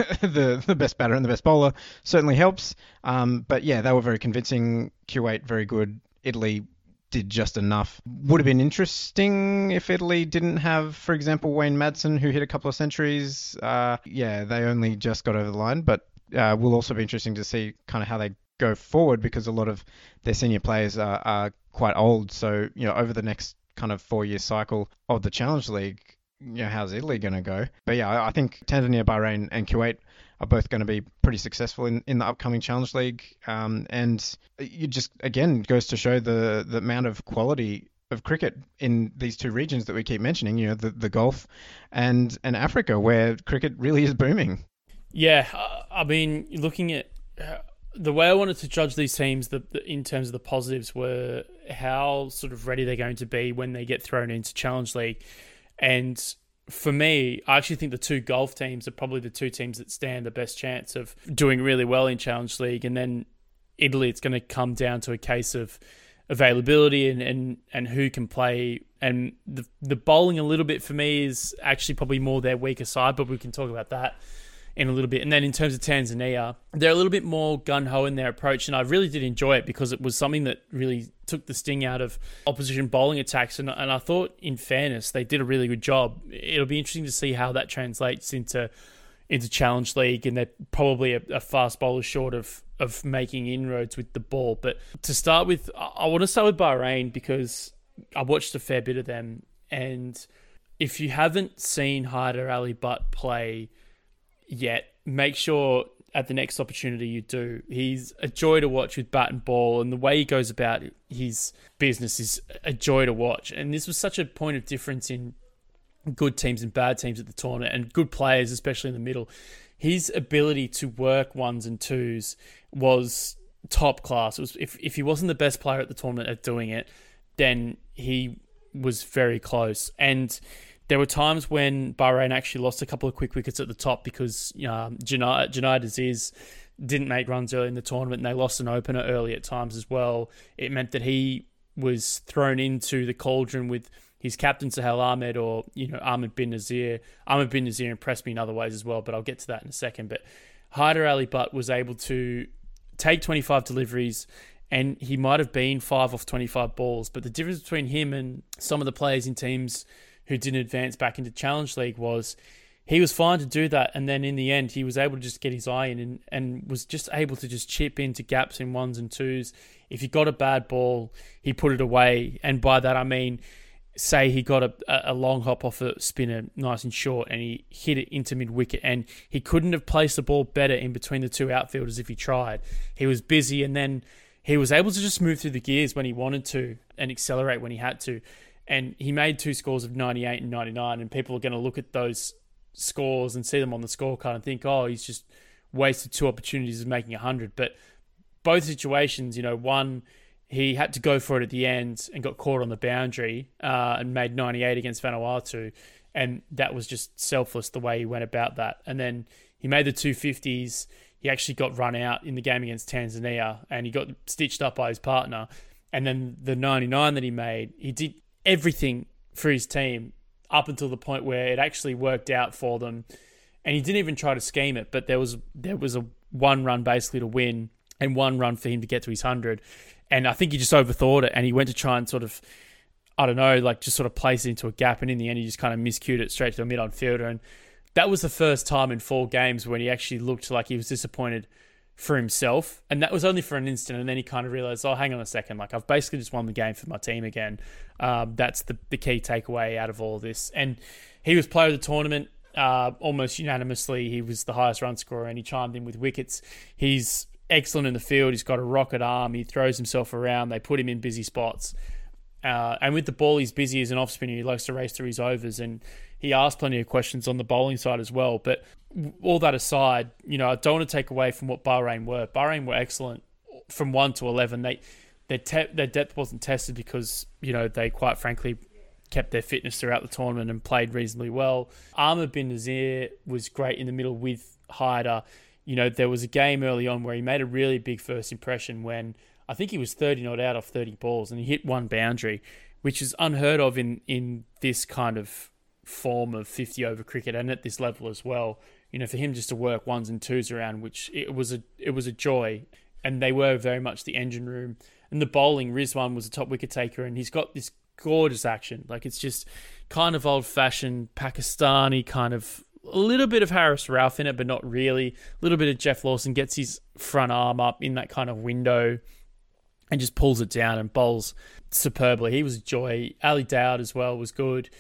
the best batter and the best bowler certainly helps. But they were very convincing. Kuwait, very good. Italy did just enough. Would have been interesting if Italy didn't have, for example, Wayne Madsen, who hit a couple of centuries. They only just got over the line, but will also be interesting to see kind of how they go forward, because a lot of their senior players are quite old. So, over the next kind of 4-year cycle of the Challenge League, how's Italy going to go? But I think Tanzania, Bahrain, and Kuwait are both going to be pretty successful in the upcoming Challenge League. And it just, again, goes to show the amount of quality of cricket in these 2 regions that we keep mentioning, the Gulf and Africa, where cricket really is booming. Yeah, I mean, looking at the way I wanted to judge these teams in terms of the positives were how sort of ready they're going to be when they get thrown into Challenge League. And for me, I actually think the 2 Gulf teams are probably the 2 teams that stand the best chance of doing really well in Challenge League. And then Italy, it's going to come down to a case of availability and who can play. And the bowling a little bit for me is actually probably more their weaker side, but we can talk about that in a little bit. And then in terms of Tanzania, they're a little bit more gung-ho in their approach, and I really did enjoy it because it was something that really took the sting out of opposition bowling attacks, and I thought, in fairness, they did a really good job. It'll be interesting to see how that translates into Challenge League, and they're probably a fast bowler short of making inroads with the ball. But to start with, I want to start with Bahrain because I watched a fair bit of them, and if you haven't seen Haider Ali Butt play yet, make sure at the next opportunity you do. He's a joy to watch with bat and ball, and the way he goes about his business is a joy to watch. And this was such a point of difference in good teams and bad teams at the tournament, and good players, especially in the middle. His ability to work 1s and 2s was top class. It was, if he wasn't the best player at the tournament at doing it, then he was very close. And there were times when Bahrain actually lost a couple of quick wickets at the top because Junaid Aziz didn't make runs early in the tournament, and they lost an opener early at times as well. It meant that he was thrown into the cauldron with his captain Sahel Ahmed or Ahmed bin Nazir. Ahmed bin Nazir impressed me in other ways as well, but I'll get to that in a second. But Haider Ali Butt was able to take 25 deliveries, and he might have been 5 off 25 balls. But the difference between him and some of the players in teams who didn't advance back into Challenge League was he was fine to do that, and then in the end he was able to just get his eye in and was just able to just chip into gaps in 1s and 2s. If he got a bad ball, he put it away, and by that I mean say he got a long hop off a spinner nice and short and he hit it into mid-wicket, and he couldn't have placed the ball better in between the two outfielders if he tried. He was busy, and then he was able to just move through the gears when he wanted to and accelerate when he had to. And he made 2 scores of 98 and 99, and people are going to look at those scores and see them on the scorecard and think, oh, he's just wasted 2 opportunities of making 100. But both situations, one, he had to go for it at the end and got caught on the boundary and made 98 against Vanuatu. And that was just selfless the way he went about that. And then he made the 250s. He actually got run out in the game against Tanzania and he got stitched up by his partner. And then the 99 that he made, he did everything for his team up until the point where it actually worked out for them. And he didn't even try to scheme it, but there was a 1 run basically to win and 1 run for him to get to his 100. And I think he just overthought it and he went to try and sort of, I don't know, like just sort of place it into a gap. And in the end, he just kind of miscued it straight to the mid-on fielder. And that was the first time in 4 games when he actually looked like he was disappointed for himself. And that was only for an instant. And then he kind of realized, oh, hang on a second. Like, I've basically just won the game for my team again. That's the key takeaway out of all of this. And he was player of the tournament almost unanimously. He was the highest run scorer and he chimed in with wickets. He's excellent in the field. He's got a rocket arm. He throws himself around. They put him in busy spots. And with the ball, he's busy as an off spinner. He likes to race through his overs, and he asked plenty of questions on the bowling side as well. But all that aside, I don't want to take away from what Bahrain were. Bahrain were excellent from 1 to 11. Their depth wasn't tested because they quite frankly kept their fitness throughout the tournament and played reasonably well. Ahmed bin Nazir was great in the middle with Haider. There was a game early on where he made a really big first impression when I think he was 30 not out off 30 balls and he hit 1 boundary, which is unheard of in this kind of form of 50 over cricket and at this level as well. For him just to work 1s and 2s around, which it was a joy, and they were very much the engine room. And the bowling, Rizwan was a top wicket taker, and he's got this gorgeous action. Like, it's just kind of old-fashioned Pakistani kind of, a little bit of Harris Ralph in it, but not really. A little bit of Jeff Lawson, gets his front arm up in that kind of window and just pulls it down and bowls superbly. He was a joy. Ali Dowd as well was good.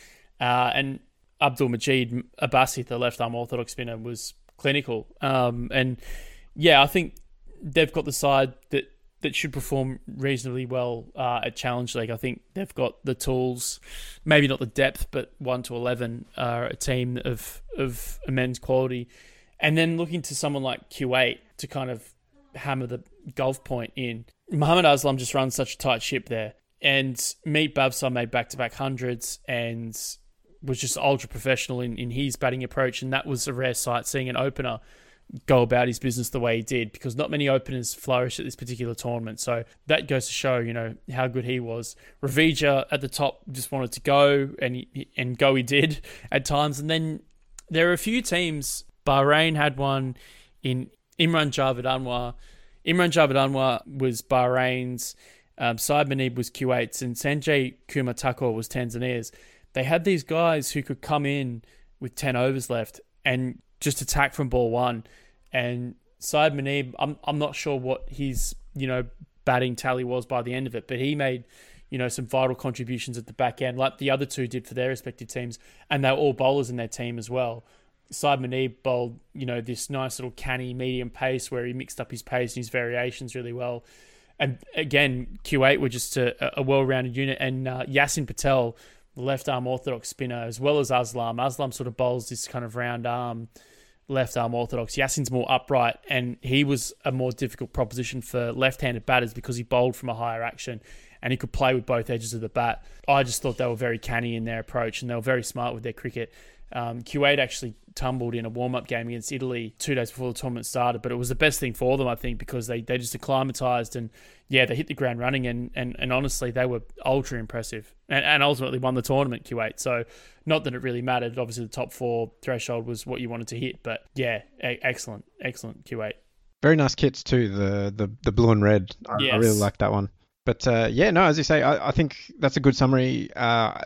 And Abdul Majid Abbasi, the left-arm orthodox spinner, was clinical. And yeah, I think they've got the side that should perform reasonably well at Challenge League. I think they've got the tools, maybe not the depth, but 1 to 11 are a team of immense quality. And then looking to someone like Kuwait to kind of hammer the golf point in. Mohammad Aslam just runs such a tight ship there. And Meet Babsar made back-to-back hundreds and was just ultra-professional in his batting approach. And that was a rare sight, seeing an opener go about his business the way he did, because not many openers flourish at this particular tournament. So that goes to show, how good he was. Ravija at the top just wanted to go, and go he did at times. And then there are a few teams. Bahrain had one in Imran Javed Anwar. Imran Javed Anwar was Bahrain's, Saib Manib was Kuwait's, and Sanjay Kumar Thakur was Tanzania's. They had these guys who could come in with 10 overs left and just attack from ball 1. And Saib Manib, I'm not sure what his batting tally was by the end of it, but he made some vital contributions at the back end, like the other 2 did for their respective teams, and they were all bowlers in their team as well. Saib Manib bowled this nice little canny medium pace where he mixed up his pace and his variations really well. And again, Kuwait were just a well-rounded unit, and Yasin Patel, the left-arm orthodox spinner, as well as Aslam. Aslam sort of bowls this kind of round arm, left-arm orthodox. Yasin's more upright, and he was a more difficult proposition for left-handed batters because he bowled from a higher action and he could play with both edges of the bat. I just thought they were very canny in their approach, and they were very smart with their cricket. Kuwait actually tumbled in a warm-up game against Italy 2 days before the tournament started, but it was the best thing for them, I think, because they just acclimatized and, yeah, they hit the ground running, and honestly, they were ultra impressive and ultimately won the tournament, Kuwait. So not that it really mattered. Obviously, the top 4 threshold was what you wanted to hit, but yeah, excellent Kuwait. Very nice kits too, the blue and red. Yes. I really like that one. But yeah, no, as you say, I think that's a good summary. I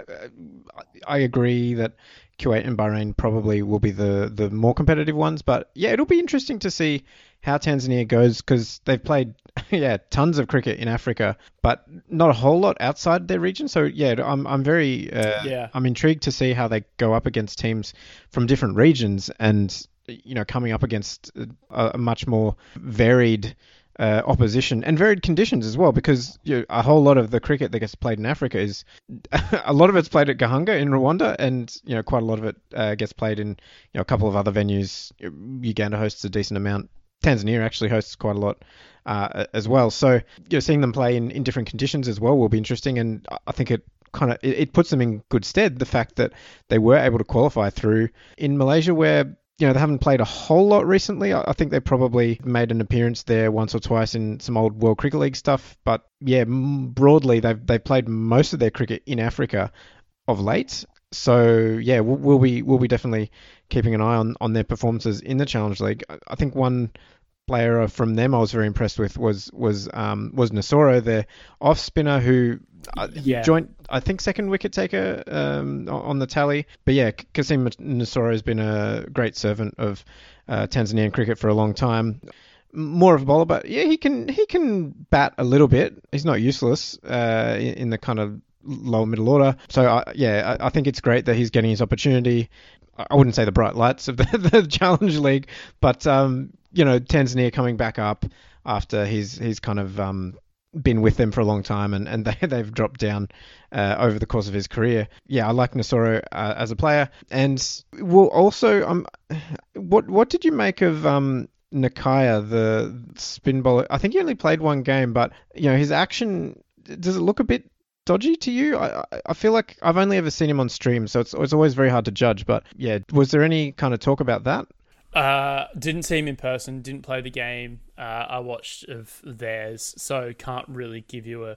agree that Kuwait and Bahrain probably will be the more competitive ones. But yeah, it'll be interesting to see how Tanzania goes, because they've played yeah, tons of cricket in Africa, but not a whole lot outside their region. So yeah, I'm very Yeah. I'm intrigued to see how they go up against teams from different regions, and coming up against a much more varied opposition and varied conditions as well, because a whole lot of the cricket that gets played in Africa is a lot of it's played at Gahanga in Rwanda, and quite a lot of it gets played in a couple of other venues. Uganda hosts a decent amount. Tanzania actually hosts quite a lot as well. So seeing them play in different conditions as well will be interesting, and I think it puts them in good stead, the fact that they were able to qualify through in Malaysia, where they haven't played a whole lot recently. I think they probably made an appearance there once or twice in some old World Cricket League stuff. But yeah, broadly, they've played most of their cricket in Africa of late. So yeah, we'll be definitely keeping an eye on their performances in the Challenge League. I think one player from them I was very impressed with was Nasoro, their off spinner, who joined, I think, second wicket taker on the tally. But yeah, Kasim Nasoro has been a great servant of Tanzanian cricket for a long time. More of a bowler, but yeah, he can bat a little bit. He's not useless in the kind of lower middle order. So I think it's great that he's getting his opportunity. I wouldn't say the bright lights of the Challenge League, but Tanzania coming back up after he's kind of been with them for a long time, and they've dropped down over the course of his career. Yeah, I like Nasoro as a player, and well, also what did you make of Nakaya, the spin bowler? I think he only played one game, but his action, does it look a bit dodgy to you? I feel like I've only ever seen him on stream, so it's always very hard to judge. But yeah, was there any kind of talk about that? Didn't see him in person, didn't play the game. I watched of theirs, so can't really give you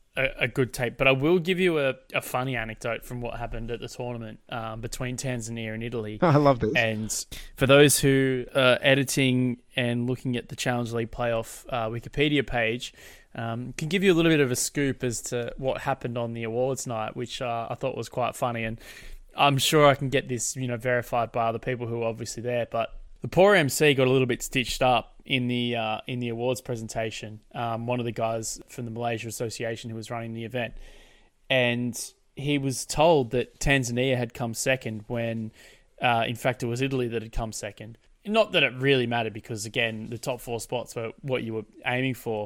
a good tape. But I will give you a funny anecdote from what happened at the tournament between Tanzania and Italy. I love this. And for those who are editing and looking at the Challenge League playoff Wikipedia page, can give you a little bit of a scoop as to what happened on the awards night, which I thought was quite funny. And I'm sure I can get this verified by other people who are obviously there, but the poor MC got a little bit stitched up in the awards presentation. One of the guys from the Malaysia Association who was running the event, and he was told that Tanzania had come second when, in fact, it was Italy that had come second. Not that it really mattered, because again, the top four spots were what you were aiming for.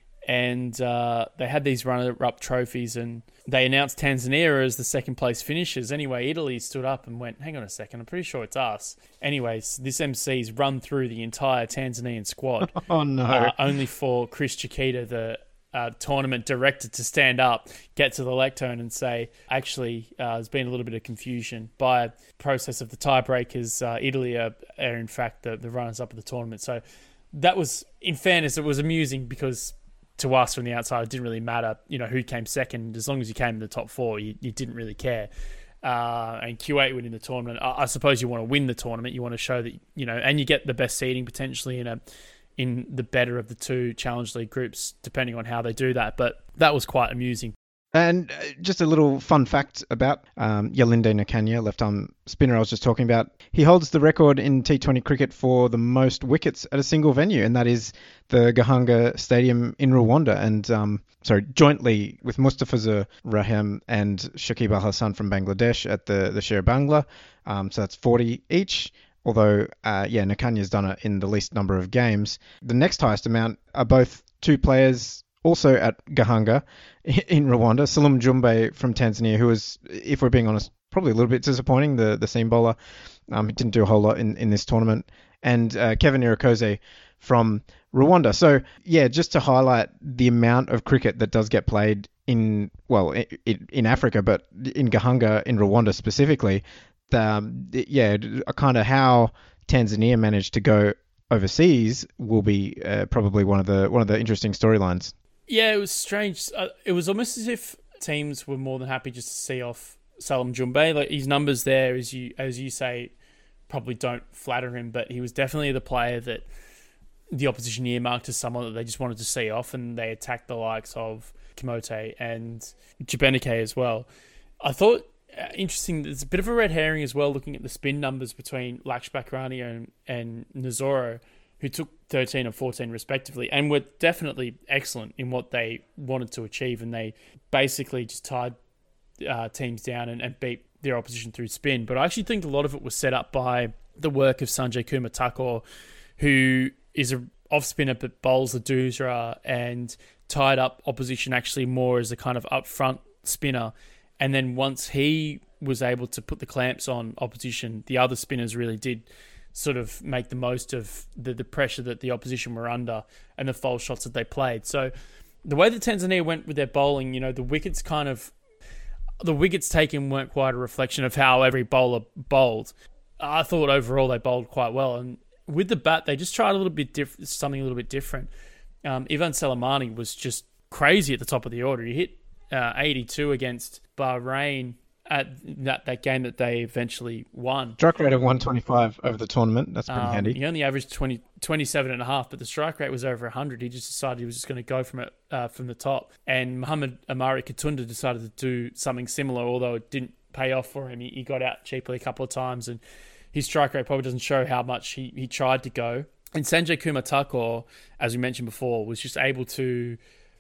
And they had these runner-up trophies, and they announced Tanzania as the second place finishers. Anyway, Italy stood up and went, hang on a second, I'm pretty sure it's us. Anyways, this MC's run through the entire Tanzanian squad. Oh, no. Only for Chris Chiquita, the tournament director, to stand up, get to the lectern and say, actually, there's been a little bit of confusion. By process of the tiebreakers, Italy are in fact the runners-up of the tournament. So that was, in fairness, it was amusing, because to us from the outside, it didn't really matter, who came second. As long as you came in the top four, you didn't really care. And Q8 winning the tournament, I suppose you want to win the tournament. You want to show that, and you get the best seeding potentially in the better of the two Challenge League groups, depending on how they do that. But that was quite amusing. And just a little fun fact about Yalinde Nakanya, left-arm spinner I was just talking about. He holds the record in T20 cricket for the most wickets at a single venue, and that is the Gahanga Stadium in Rwanda. And jointly with Mustafiza Rahim and Shakib Al Hassan from Bangladesh at the Sher Bangla. So that's 40 each. Although, Nakanya's done it in the least number of games. The next highest amount are both two players also at Gahanga in Rwanda, Salum Jumbe from Tanzania, who was, if we're being honest, probably a little bit disappointing, the seam bowler. He didn't do a whole lot in this tournament. And Kevin Irakoze from Rwanda. So, yeah, just to highlight the amount of cricket that does get played in Africa, but in Gahanga, in Rwanda specifically, kind of how Tanzania managed to go overseas will be probably one of the interesting storylines. Yeah, it was strange. It was almost as if teams were more than happy just to see off Salum Jumbe. Like, his numbers there, as you say, probably don't flatter him, but he was definitely the player that the opposition earmarked as someone that they just wanted to see off, and they attacked the likes of Kimote and Jibenike as well. I thought interesting, there's a bit of a red herring as well, looking at the spin numbers between Lakshman Rania and Nasoro. who took 13 and 14 respectively, and were definitely excellent in what they wanted to achieve, and they basically just tied teams down and beat their opposition through spin. But I actually think a lot of it was set up by the work of Sanjay Kumar Thakur, who is a off spinner but bowls the doosra and tied up opposition actually more as a kind of upfront spinner. And then once he was able to put the clamps on opposition, the other spinners really did sort of make the most of the pressure that the opposition were under and the false shots that they played. So the way that Tanzania went with their bowling, the wickets taken weren't quite a reflection of how every bowler bowled. I thought overall they bowled quite well. And with the bat, they just tried something a little bit different. Ivan Salamani was just crazy at the top of the order. He hit 82 against Bahrain at that game that they eventually won. Strike rate of 125 over the tournament. That's pretty handy. He only averaged 27 and a half, but the strike rate was over 100. He just decided he was just going to go from it from the top. And Muhammad Amari Katunda decided to do something similar, although it didn't pay off for him. He got out cheaply a couple of times, and his strike rate probably doesn't show how much he tried to go. And Sanjay Kumar Thakur, as we mentioned before, was just able to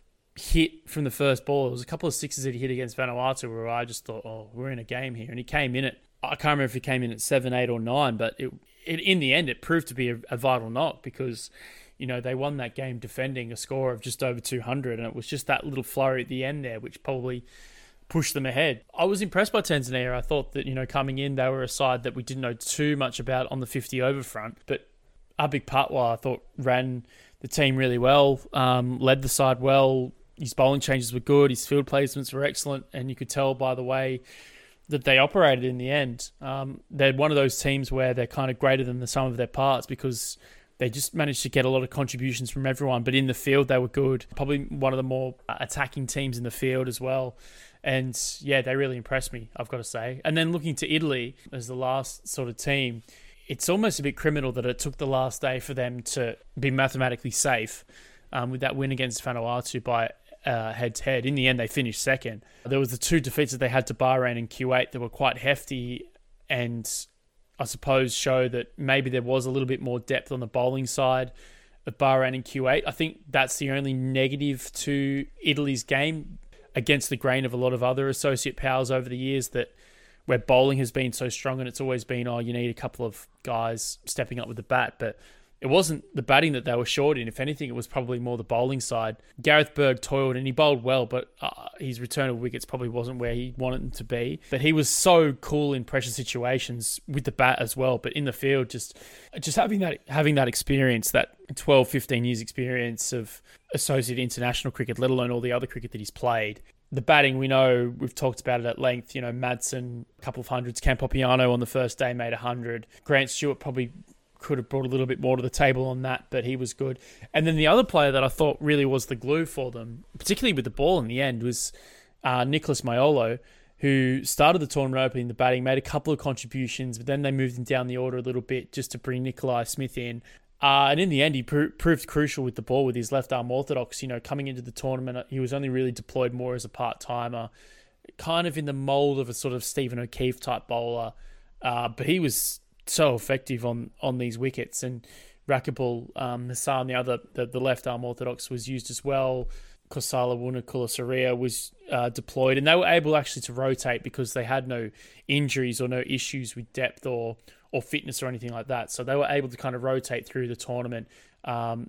hit from the first ball. There was a couple of sixes that he hit against Vanuatu where I just thought, we're in a game here. And he came in I can't remember if he came in at 7, 8 or 9, but it in the end, it proved to be a vital knock because, they won that game defending a score of just over 200. And it was just that little flurry at the end there, which probably pushed them ahead. I was impressed by Tanzania. I thought that, coming in, they were a side that we didn't know too much about on the 50 over front, but Abhik Patwa, I thought, ran the team really well, led the side well. His bowling changes were good. His field placements were excellent. And you could tell by the way that they operated in the end. They're one of those teams where they're kind of greater than the sum of their parts because they just managed to get a lot of contributions from everyone. But in the field, they were good. Probably one of the more attacking teams in the field as well. And yeah, they really impressed me, I've got to say. And then looking to Italy as the last sort of team, it's almost a bit criminal that it took the last day for them to be mathematically safe with that win against Vanuatu by head-to-head. In the end, they finished second. There was the 2 defeats that they had to Bahrain and Kuwait that were quite hefty and I suppose show that maybe there was a little bit more depth on the bowling side of Bahrain and Kuwait. I think that's the only negative to Italy's game against the grain of a lot of other associate powers over the years that where bowling has been so strong and it's always been, you need a couple of guys stepping up with the bat. But it wasn't the batting that they were short in. If anything, it was probably more the bowling side. Gareth Berg toiled and he bowled well, but his return of wickets probably wasn't where he wanted them to be. But he was so cool in pressure situations with the bat as well. But in the field, just having that experience, that 12, 15 years experience of associate international cricket, let alone all the other cricket that he's played. The batting, we know, we've talked about it at length. Madsen, a couple of hundreds. Cam Popiano on the first day made 100. Grant Stewart probably could have brought a little bit more to the table on that, but he was good. And then the other player that I thought really was the glue for them, particularly with the ball in the end, was Nicholas Maiolo, who started the tournament opening the batting, made a couple of contributions, but then they moved him down the order a little bit just to bring Nikolai Smith in. And in the end, he proved crucial with the ball with his left arm orthodox. Coming into the tournament, he was only really deployed more as a part-timer, kind of in the mould of a sort of Stephen O'Keefe type bowler. But he was so effective on these wickets, and Rakibul Hassan, the left arm orthodox, was used as well. Kosala Wunakulasuriya was deployed, and they were able actually to rotate because they had no injuries or no issues with depth or fitness or anything like that. So they were able to kind of rotate through the tournament. Nimna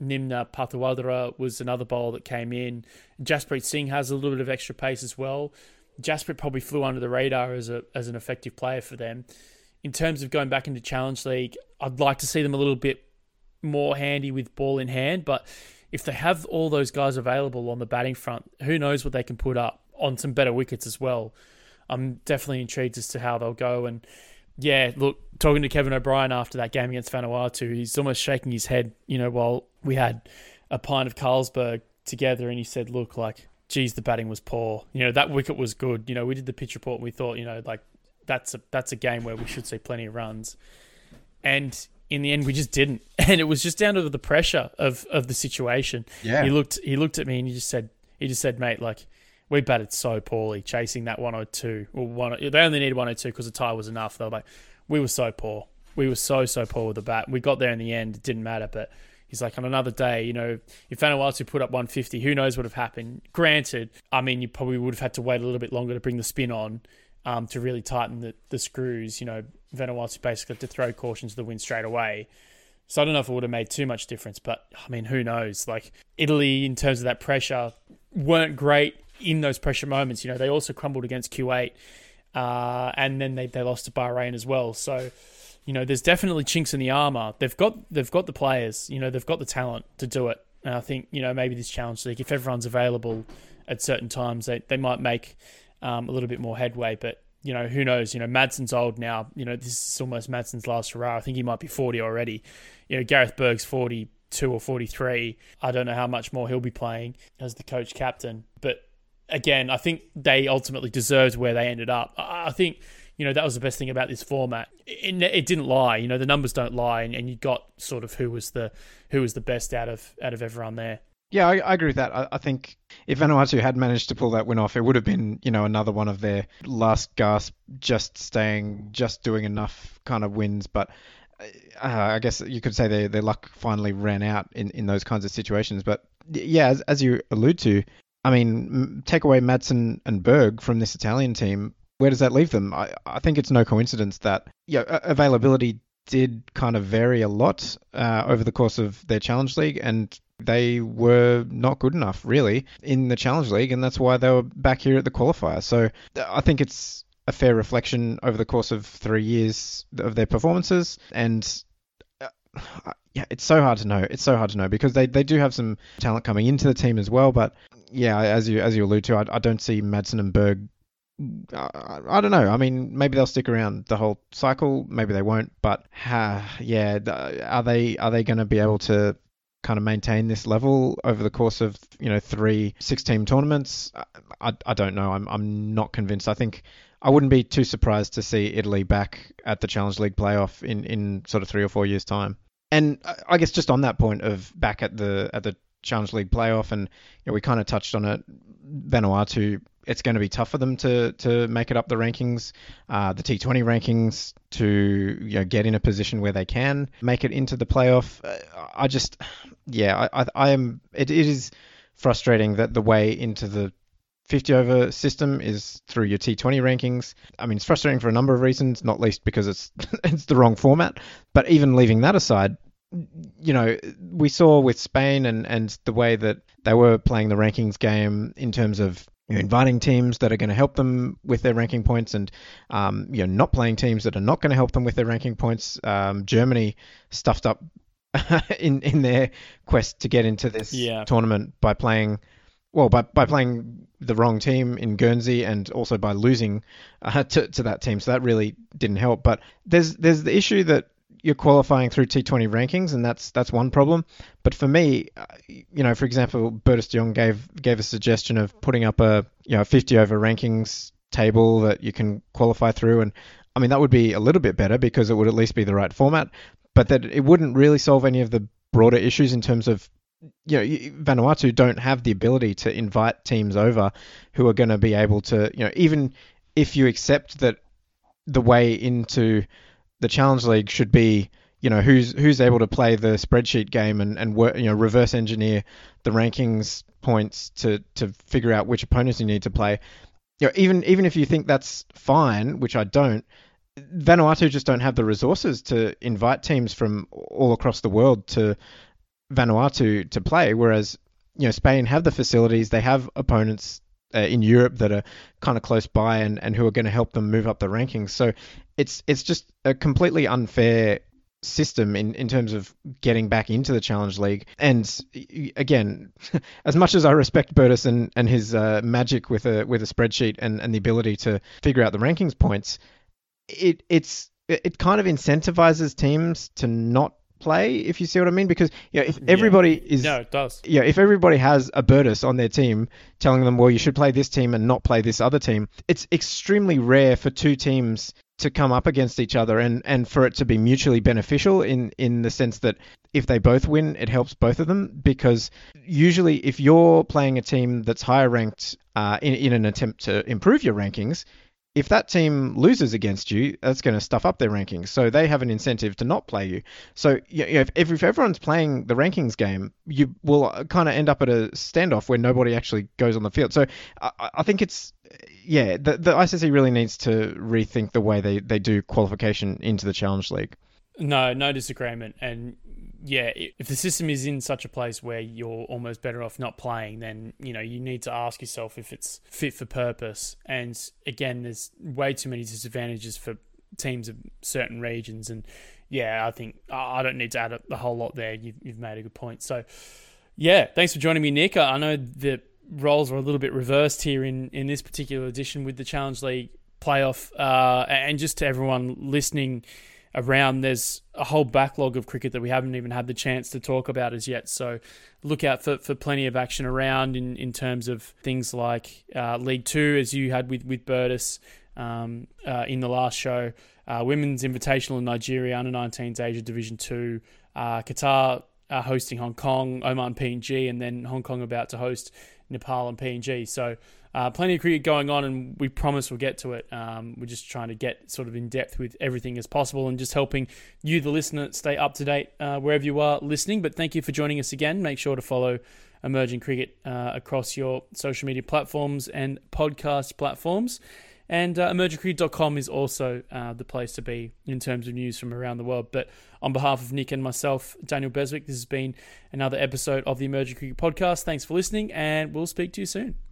Pathawadra was another bowler that came in. Jasprit Singh has a little bit of extra pace as well. Jasprit probably flew under the radar as an effective player for them. In terms of going back into Challenge League, I'd like to see them a little bit more handy with ball in hand, but if they have all those guys available on the batting front, who knows what they can put up on some better wickets as well. I'm definitely intrigued as to how they'll go. And yeah, look, talking to Kevin O'Brien after that game against Vanuatu, he's almost shaking his head, while we had a pint of Carlsberg together, and he said, look, geez, the batting was poor. That wicket was good. We did the pitch report and we thought, that's a game where we should see plenty of runs. And in the end, we just didn't. And it was just down to the pressure of the situation. Yeah. He looked at me and he just said, mate, we batted so poorly chasing that 102. They only needed 102 because the tie was enough. They were we were so poor. we were so poor with the bat. We got there in the end. It didn't matter, but he's like, on another day, if Vanuatu put up 150, who knows what would have happened. Granted, I mean, you probably would have had to wait a little bit longer to bring the spin on to really tighten the screws. Vanuatu basically had to throw caution to the wind straight away. So I don't know if it would have made too much difference, but I mean, who knows? Like, Italy, in terms of that pressure, weren't great in those pressure moments. They also crumbled against Kuwait, and then they lost to Bahrain as well. So, there's definitely chinks in the armor. They've got the players. They've got the talent to do it. And I think maybe this Challenge League, if everyone's available at certain times, they might make a little bit more headway. But who knows? Madsen's old now. This is almost Madsen's last hurrah. I think he might be 40 already. Gareth Berg's 42 or 43. I don't know how much more he'll be playing as the coach captain. But again, I think they ultimately deserved where they ended up. I think that was the best thing about this format. It didn't lie. The numbers don't lie, and you got sort of who was the best out of everyone there. Yeah, I agree with that. I think if Vanuatu had managed to pull that win off, it would have been, another one of their last gasp, just doing enough kind of wins. But I guess you could say their luck finally ran out in those kinds of situations. But yeah, as you allude to, I mean, take away Madsen and Berg from this Italian team, where does that leave them? I think it's no coincidence that availability did kind of vary a lot over the course of their Challenge League, and they were not good enough, really, in the Challenge League, and that's why they were back here at the qualifier. So I think it's a fair reflection over the course of 3 years of their performances, and it's so hard to know. It's so hard to know because they do have some talent coming into the team as well, but yeah, as you allude to, I don't see Madsen and Berg. I don't know. I mean, maybe they'll stick around the whole cycle. Maybe they won't. But are they going to be able to kind of maintain this level over the course of 3 6-team tournaments? I don't know. I'm not convinced. I think I wouldn't be too surprised to see Italy back at the Challenge League playoff in sort of 3 or 4 years' time. And I guess just on that point of back at the Challenge League playoff, and we kind of touched on it. Vanuatu, it's going to be tough for them to make it up the rankings, the T20 rankings, to get in a position where they can make it into the playoff. I am. It is frustrating that the way into the 50 over system is through your T20 rankings. I mean, it's frustrating for a number of reasons, not least because it's it's the wrong format. But even leaving that aside, we saw with Spain and the way that they were playing the rankings game in terms of inviting teams that are going to help them with their ranking points and not playing teams that are not going to help them with their ranking points. Germany stuffed up in their quest to get into this tournament by playing the wrong team in Guernsey and also by losing to that team. So that really didn't help. But there's the issue that you're qualifying through T20 rankings, and that's one problem. But for me, for example, Bertus de Jong gave a suggestion of putting up a 50 over rankings table that you can qualify through, and I mean that would be a little bit better because it would at least be the right format, but that it wouldn't really solve any of the broader issues in terms of Vanuatu don't have the ability to invite teams over who are going to be able to even if you accept that the way into the Challenge League should be, who's able to play the spreadsheet game and work, reverse engineer the rankings points to figure out which opponents you need to play. Even if you think that's fine, which I don't, Vanuatu just don't have the resources to invite teams from all across the world to Vanuatu to play. Whereas, Spain have the facilities, they have opponents in Europe that are kind of close by and who are going to help them move up the rankings. So it's just a completely unfair system in terms of getting back into the Challenge League. And again, as much as I respect Bertus and his magic with a spreadsheet and the ability to figure out the rankings points, it kind of incentivizes teams to not play, if you see what I mean, because if everybody it does. If everybody has a Bertus on their team telling them, well, you should play this team and not play this other team, it's extremely rare for two teams to come up against each other and for it to be mutually beneficial in the sense that if they both win, it helps both of them, because usually if you're playing a team that's higher ranked in an attempt to improve your rankings, if that team loses against you, that's going to stuff up their rankings. So they have an incentive to not play you. So if everyone's playing the rankings game, you will kind of end up at a standoff where nobody actually goes on the field. So I think the ICC really needs to rethink the way they do qualification into the Challenge League. No disagreement. And yeah, if the system is in such a place where you're almost better off not playing, then, you need to ask yourself if it's fit for purpose. And again, there's way too many disadvantages for teams of certain regions. And yeah, I think I don't need to add a whole lot there. You've made a good point. So yeah, thanks for joining me, Nick. I know the roles are a little bit reversed here in this particular edition with the Challenge League playoff. And just to everyone listening around, there's a whole backlog of cricket that we haven't even had the chance to talk about as yet. So look out for plenty of action around in terms of things like League 2, as you had with Bertus in the last show, Women's Invitational in Nigeria, Under-19s Asia Division 2, Qatar hosting Hong Kong, Oman PNG, and then Hong Kong about to host Nepal and PNG. So plenty of cricket going on, and we promise we'll get to it. We're just trying to get sort of in depth with everything as possible and just helping you, the listener, stay up to date wherever you are listening. But thank you for joining us again. Make sure to follow Emerging Cricket across your social media platforms and podcast platforms. And emergingcricket.com is also the place to be in terms of news from around the world. But on behalf of Nick and myself, Daniel Beswick, this has been another episode of the Emerging Cricket Podcast. Thanks for listening, and we'll speak to you soon.